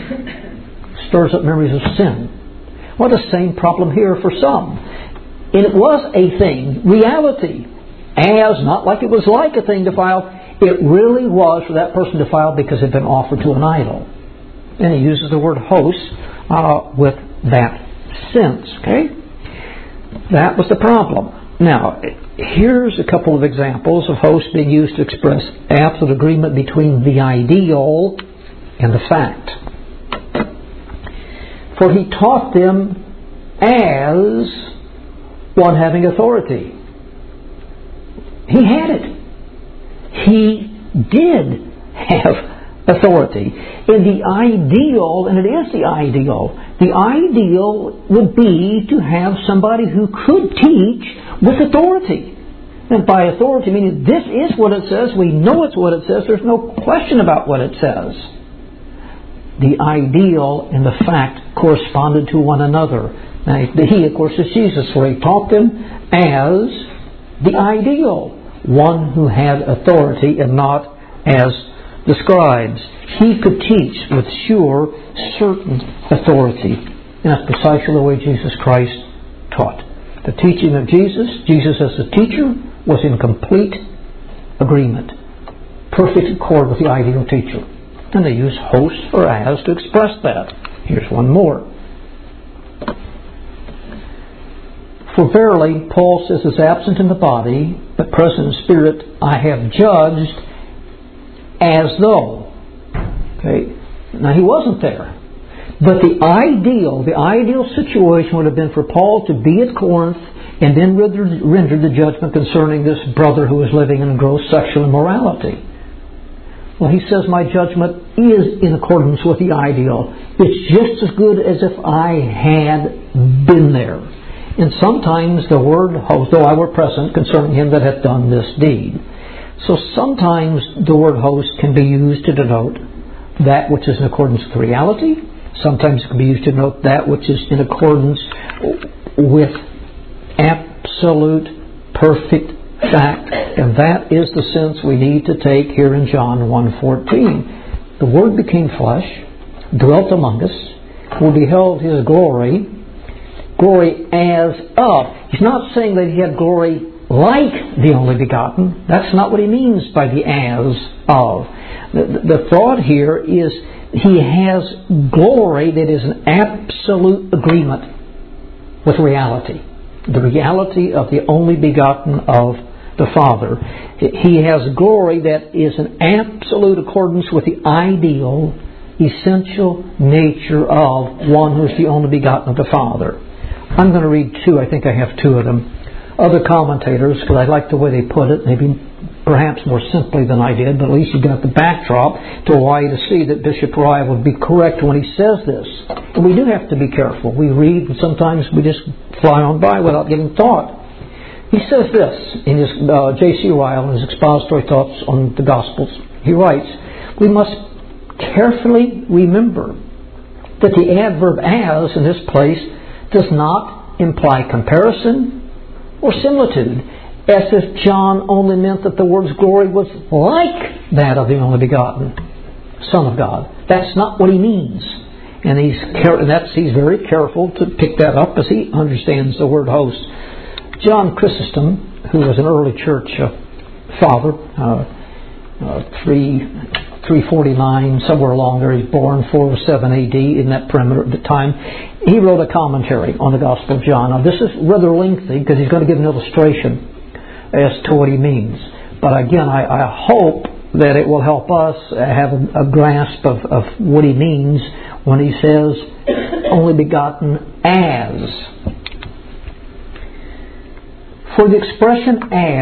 Stirs up memories of sin. Well, the same problem here for some. And it was a thing, reality, as, not like it was like a thing defiled, it really was for that person defiled because it had been offered to an idol. And he uses the word host uh, with that sense, okay? That was the problem. Now, here's a couple of examples of hosts being used to express absolute agreement between the ideal and the fact. For he taught them as one having authority. He had it. He did have authority. And the ideal, and it is the ideal, the ideal would be to have somebody who could teach with authority. And by authority, meaning this is what it says, we know it's what it says, there's no question about what it says. The ideal and the fact corresponded to one another. Now, he, of course, is Jesus, for he taught them as the ideal, one who had authority and not as the scribes. He could teach with sure, certain authority. And that's precisely the way Jesus Christ taught. The teaching of Jesus, Jesus as the teacher, was in complete agreement, perfect accord with the ideal teacher. And they use host or as to express that. Here's one more. For verily, Paul says, is absent in the body, but present in spirit, I have judged as though. Okay. Now, he wasn't there. But the ideal, the ideal situation would have been for Paul to be at Corinth and then render, render the judgment concerning this brother who is living in gross sexual immorality. Well, he says, my judgment is in accordance with the ideal. It's just as good as if I had been there. And sometimes the word host, though I were present concerning him that hath done this deed. So sometimes the word host can be used to denote that which is in accordance with reality. Sometimes it can be used to denote that which is in accordance with absolute, perfect fact. And that is the sense we need to take here in John one fourteen. The Word became flesh, dwelt among us, we beheld His glory, glory as of. He's not saying that He had glory like the only begotten. That's not what He means by the as of. The, the thought here is He has glory that is an absolute agreement with reality. The reality of the only begotten of the Father. He has glory that is an absolute accordance with the ideal, essential nature of one who is the only begotten of the Father. I'm going to read two. I think I have two of them. Other commentators, because I like the way they put it, maybe perhaps more simply than I did, but at least you got the backdrop to allow you to see that Bishop Ryle would be correct when he says this. And we do have to be careful. We read and sometimes we just fly on by without giving thought. He says this in his uh, J C Ryle in his expository thoughts on the Gospels. He writes, "We must carefully remember that the adverb as in this place does not imply comparison or similitude, as if John only meant that the word's glory was like that of the only begotten Son of God. That's not what he means." And he's, that's, he's very careful to pick that up as he understands the word host. John Chrysostom, who was an early church uh, father, uh, uh, three, three forty-nine, somewhere along there, he's born four oh seven A D in that perimeter at the time. He wrote a commentary on the Gospel of John. Now, this is rather lengthy because he's going to give an illustration as to what he means. But again, I, I hope that it will help us have a, a grasp of, of what he means when he says only begotten as. For the expression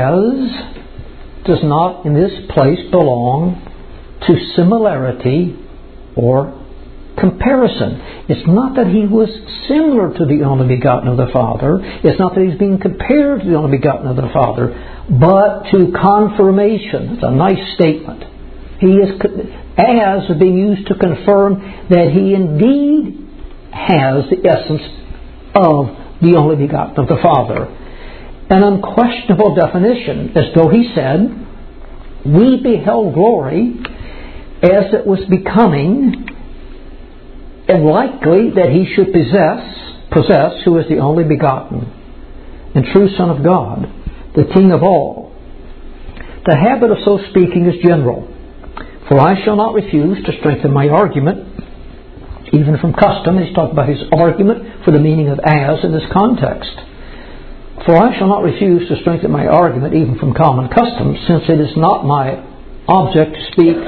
as does not in this place belong to similarity or comparison. It's not that he was similar to the only begotten of the Father. It's not that he's being compared to the only begotten of the Father, but to confirmation. It's a nice statement. He is as is being used to confirm that he indeed has the essence of the only begotten of the Father. An unquestionable definition, as though he said, "We beheld glory as it was becoming and likely that he should possess, possess who is the only begotten and true Son of God, the King of all." The habit of so speaking is general. "For I shall not refuse to strengthen my argument, even from custom." He's talking about his argument for the meaning of as in this context. "For I shall not refuse to strengthen my argument, even from common custom, since it is not my object to speak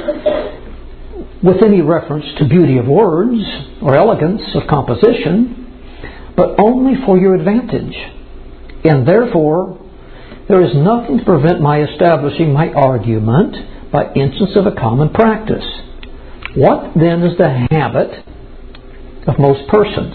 with any reference to beauty of words or elegance of composition, but only for your advantage. And therefore, there is nothing to prevent my establishing my argument by instance of a common practice. What then is the habit of most persons?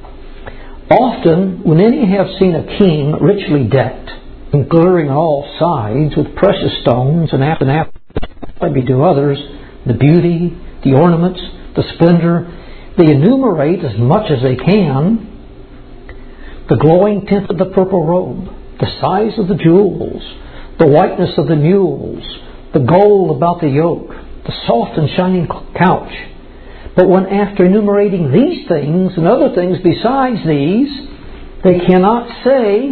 Often, when any have seen a king richly decked and glittering on all sides with precious stones and after and maybe do others, the beauty, the ornaments, the splendor, they enumerate as much as they can, the glowing tint of the purple robe, the size of the jewels, the whiteness of the mules, the gold about the yoke, the soft and shining couch. But when after enumerating these things and other things besides these, they cannot say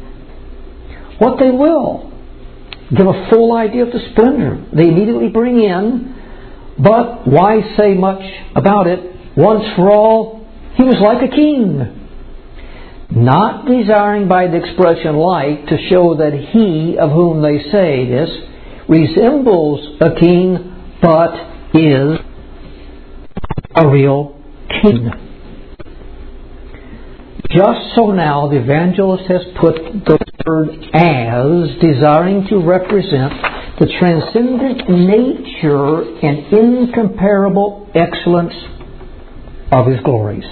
what they will, give a full idea of the splendor, they immediately bring in, but why say much about it? Once for all, he was like a king. Not desiring by the expression like to show that he of whom they say this resembles a king, but is a real king. Just so now the evangelist has put the word as, desiring to represent the transcendent nature and incomparable excellence of His glories.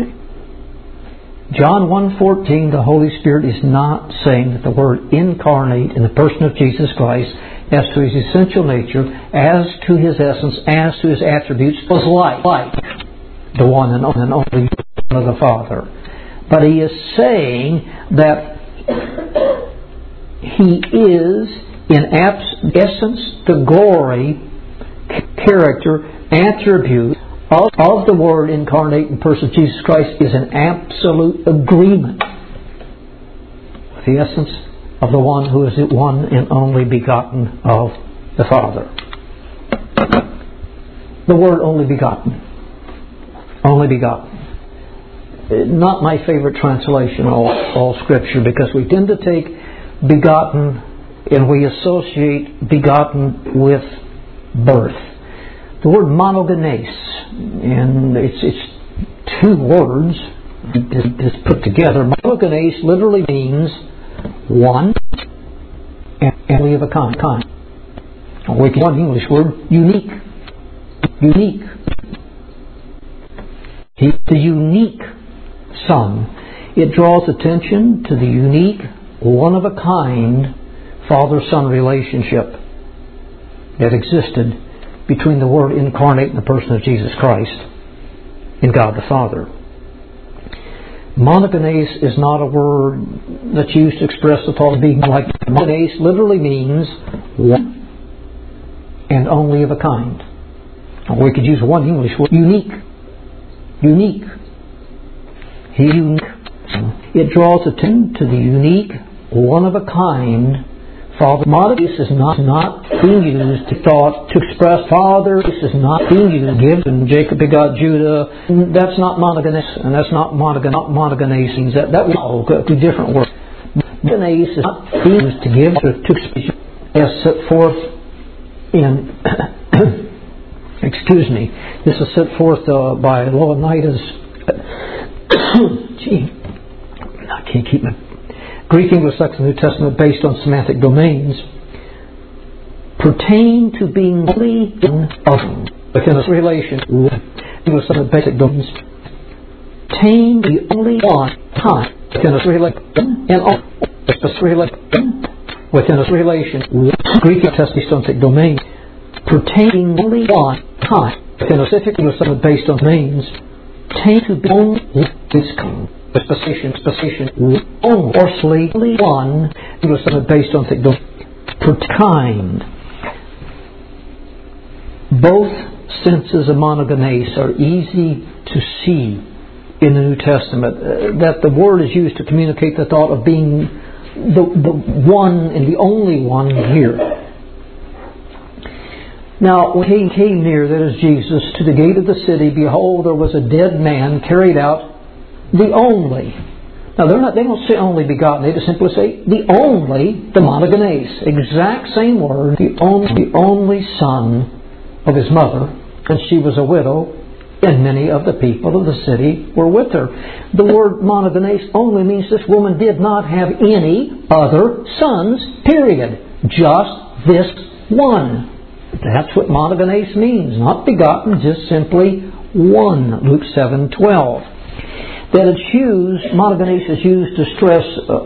John one fourteen, the Holy Spirit is not saying that the word incarnate in the person of Jesus Christ, as to His essential nature, as to His essence, as to His attributes, was like, like the one and only Son of the Father. But He is saying that He is, in essence, the glory, character, attribute of, of the Word incarnate in the person of Jesus Christ is an absolute agreement with the essence of the one who is the one and only begotten of the Father. The word only begotten. Only begotten. Not my favorite translation of all, all Scripture, because we tend to take begotten and we associate begotten with birth. The word monogenes, and it's, it's two words, is put together. Monogenes literally means one and only of a kind. kind. Or we can one English word, unique. Unique. He's the unique Son. It draws attention to the unique, one-of-a-kind Father-Son relationship that existed between the Word incarnate in the person of Jesus Christ and God the Father. Monogenes is not a word that's used to express the thought of being like. Monogenes literally means one and only of a kind. Or we could use one English word, unique. Unique. He unique. It draws attention to the unique, one-of-a-kind Father. Monogenes is not, not being used to thought to express Father. This is not being used to give, and Jacob begot Judah. That's not monogenes, and that's not monogen, not monogenes. That that would go to different words. Monogenes is not being used to give to, to express as set forth in. excuse me. This is set forth uh, by Leonidas. Gee, I can't keep my Greek English Sex of the New Testament based on semantic domains pertain to being only in of within a relation. English Sex of basic domains pertain to the only one time within a relation and all within a relation. Greek Testament based on semantic domains pertaining only one time within a specific English Sex based on domains pertain to be only this kind. The specification, specification, only one, English based on things per kind. Both senses of monogenes are easy to see in the New Testament. Uh, that the word is used to communicate the thought of being the, the one and the only one here. Now, when he came near, that is Jesus, to the gate of the city, behold, there was a dead man carried out. The only. Now, they're not, they don't say only begotten. They just simply say the only, the monogenes. Exact same word. The only, the only son of his mother. And she was a widow. And many of the people of the city were with her. The word monogenes only means this woman did not have any other sons, period. Just this one. That's what monogenes means. Not begotten, just simply one. Luke seven twelve. That it's used, monogenes is used to stress uh,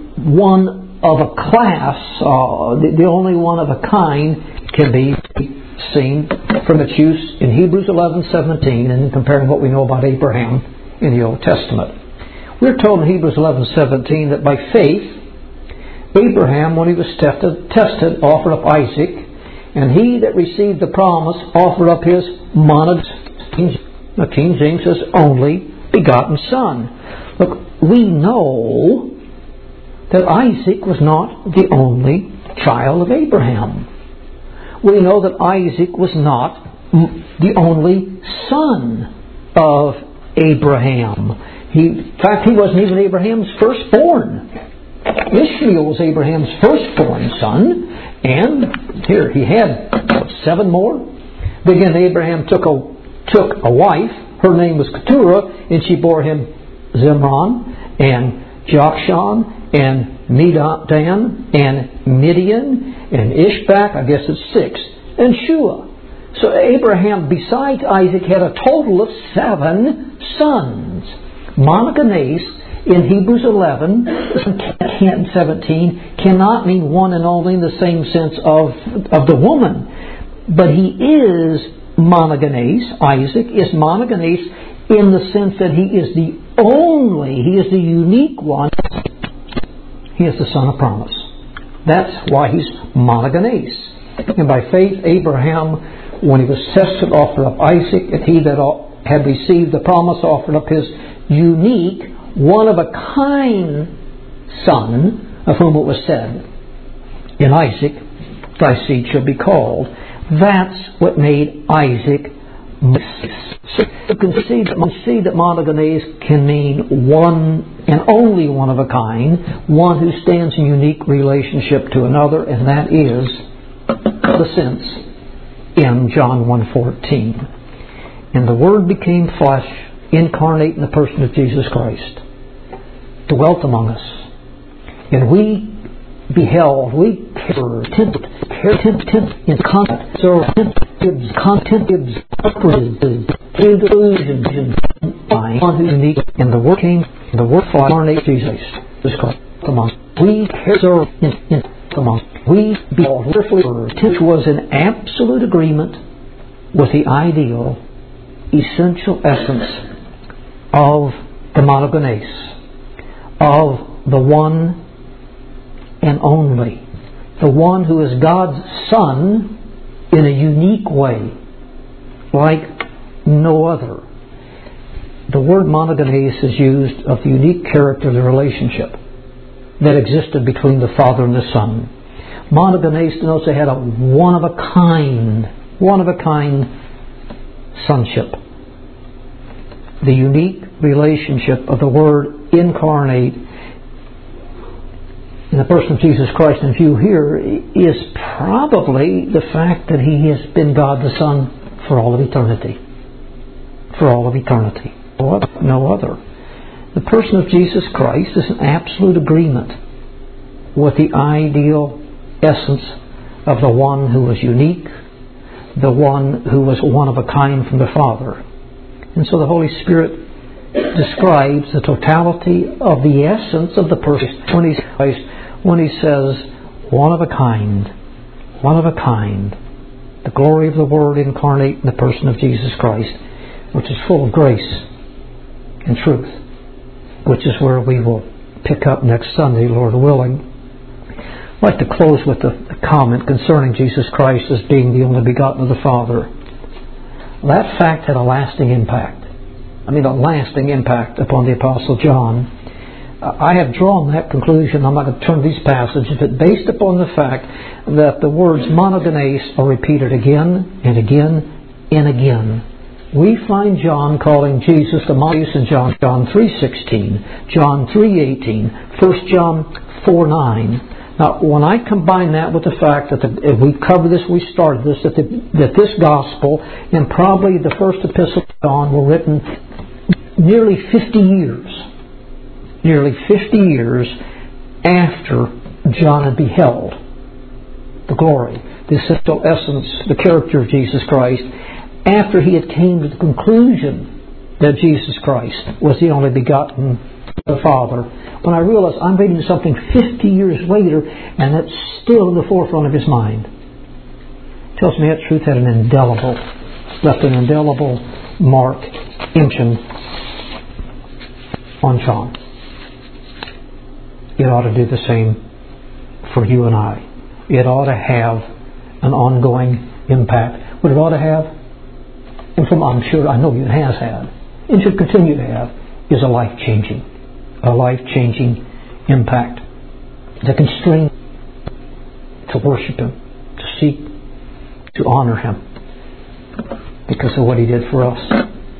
one of a class, uh, the, the only one of a kind can be seen from its use in Hebrews eleven seventeen and comparing what we know about Abraham in the Old Testament. We're told in Hebrews eleven seventeen that by faith, Abraham, when he was tested, tested offered up Isaac, and he that received the promise offered up his monogenes. Now, King James says only begotten son. Look, we know that Isaac was not the only child of Abraham. We know that Isaac was not the only son of Abraham. He, in fact, he wasn't even Abraham's firstborn. Ishmael was Abraham's firstborn son, and here he had what, seven more. But again, Abraham took a took a wife. Her name was Keturah, and she bore him Zimran, and Jokshan, and Medan, and Midian, and Ishbak, I guess it's six, and Shua. So Abraham, besides Isaac, had a total of seven sons. Monogenes in Hebrews eleven and seventeen cannot mean one and only in the same sense of, of the woman. But he is monogenes. Isaac is monogenes in the sense that he is the only, he is the unique one. He is the son of promise. That's why he's monogenes. And by faith, Abraham, when he was tested, offered up Isaac, and he that had received the promise offered up his unique, one-of-a-kind son, of whom it was said, in Isaac, thy seed shall be called. That's what made Isaac. So you can see that, see that monogenes can mean one and only one of a kind, one who stands in unique relationship to another, and that is the sense in John one fourteen. And the Word became flesh incarnate in the person of Jesus Christ, dwelt among us. And we beheld, we tempted, tempted in content, so tempted, contentives, illusions, one who's unique, and the Word came, the Word incarnate Jesus Christ among us. We serve in, in among we beheld, which was in absolute agreement with the ideal, essential essence of the monogenes, of the one and only, the one who is God's Son in a unique way, like no other. The word monogenes is used of the unique character of the relationship that existed between the Father and the Son. Monogenes denotes they had a one-of-a-kind, one-of-a-kind sonship. The unique relationship of the Word incarnate in the person of Jesus Christ in view here is probably the fact that He has been God the Son for all of eternity. For all of eternity. No other. The person of Jesus Christ is in absolute agreement with the ideal essence of the one who was unique, the one who was one of a kind from the Father. And so the Holy Spirit describes the totality of the essence of the person when he, when he says, one of a kind, one of a kind, the glory of the Word incarnate in the person of Jesus Christ, which is full of grace and truth, which is where we will pick up next Sunday, Lord willing. I'd like to close with a comment concerning Jesus Christ as being the only begotten of the Father. That fact had a lasting impact. I mean, a lasting impact upon the Apostle John. I have drawn that conclusion. I'm not going to turn to these passages, but based upon the fact that the words monogenes are repeated again and again and again. We find John calling Jesus the monogenes in John, John three sixteen, John three eighteen, First John four nine. Now, when I combine that with the fact that the, we covered this, we started this, that, the, that this gospel and probably the first epistle of John were written nearly fifty years, nearly fifty years after John had beheld the glory, the essential essence, the character of Jesus Christ, after he had came to the conclusion that Jesus Christ was the only begotten of the Father. When I realized I'm reading something fifty years later, and that's still in the forefront of his mind, it tells me that truth had an indelible, left an indelible mark, impression on John. It ought to do the same for you and I. It ought to have an ongoing impact. What it ought to have, and from I'm sure I know it has had, and should continue to have, is a life-changing, a life-changing impact that can strain to worship Him, to seek, to honor Him because of what He did for us.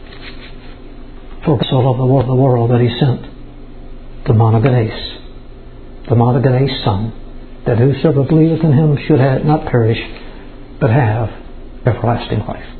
For so loved the world, the world that He sent the monogenes, the monogenes Son, that whosoever believeth in Him should have, not perish, but have everlasting life.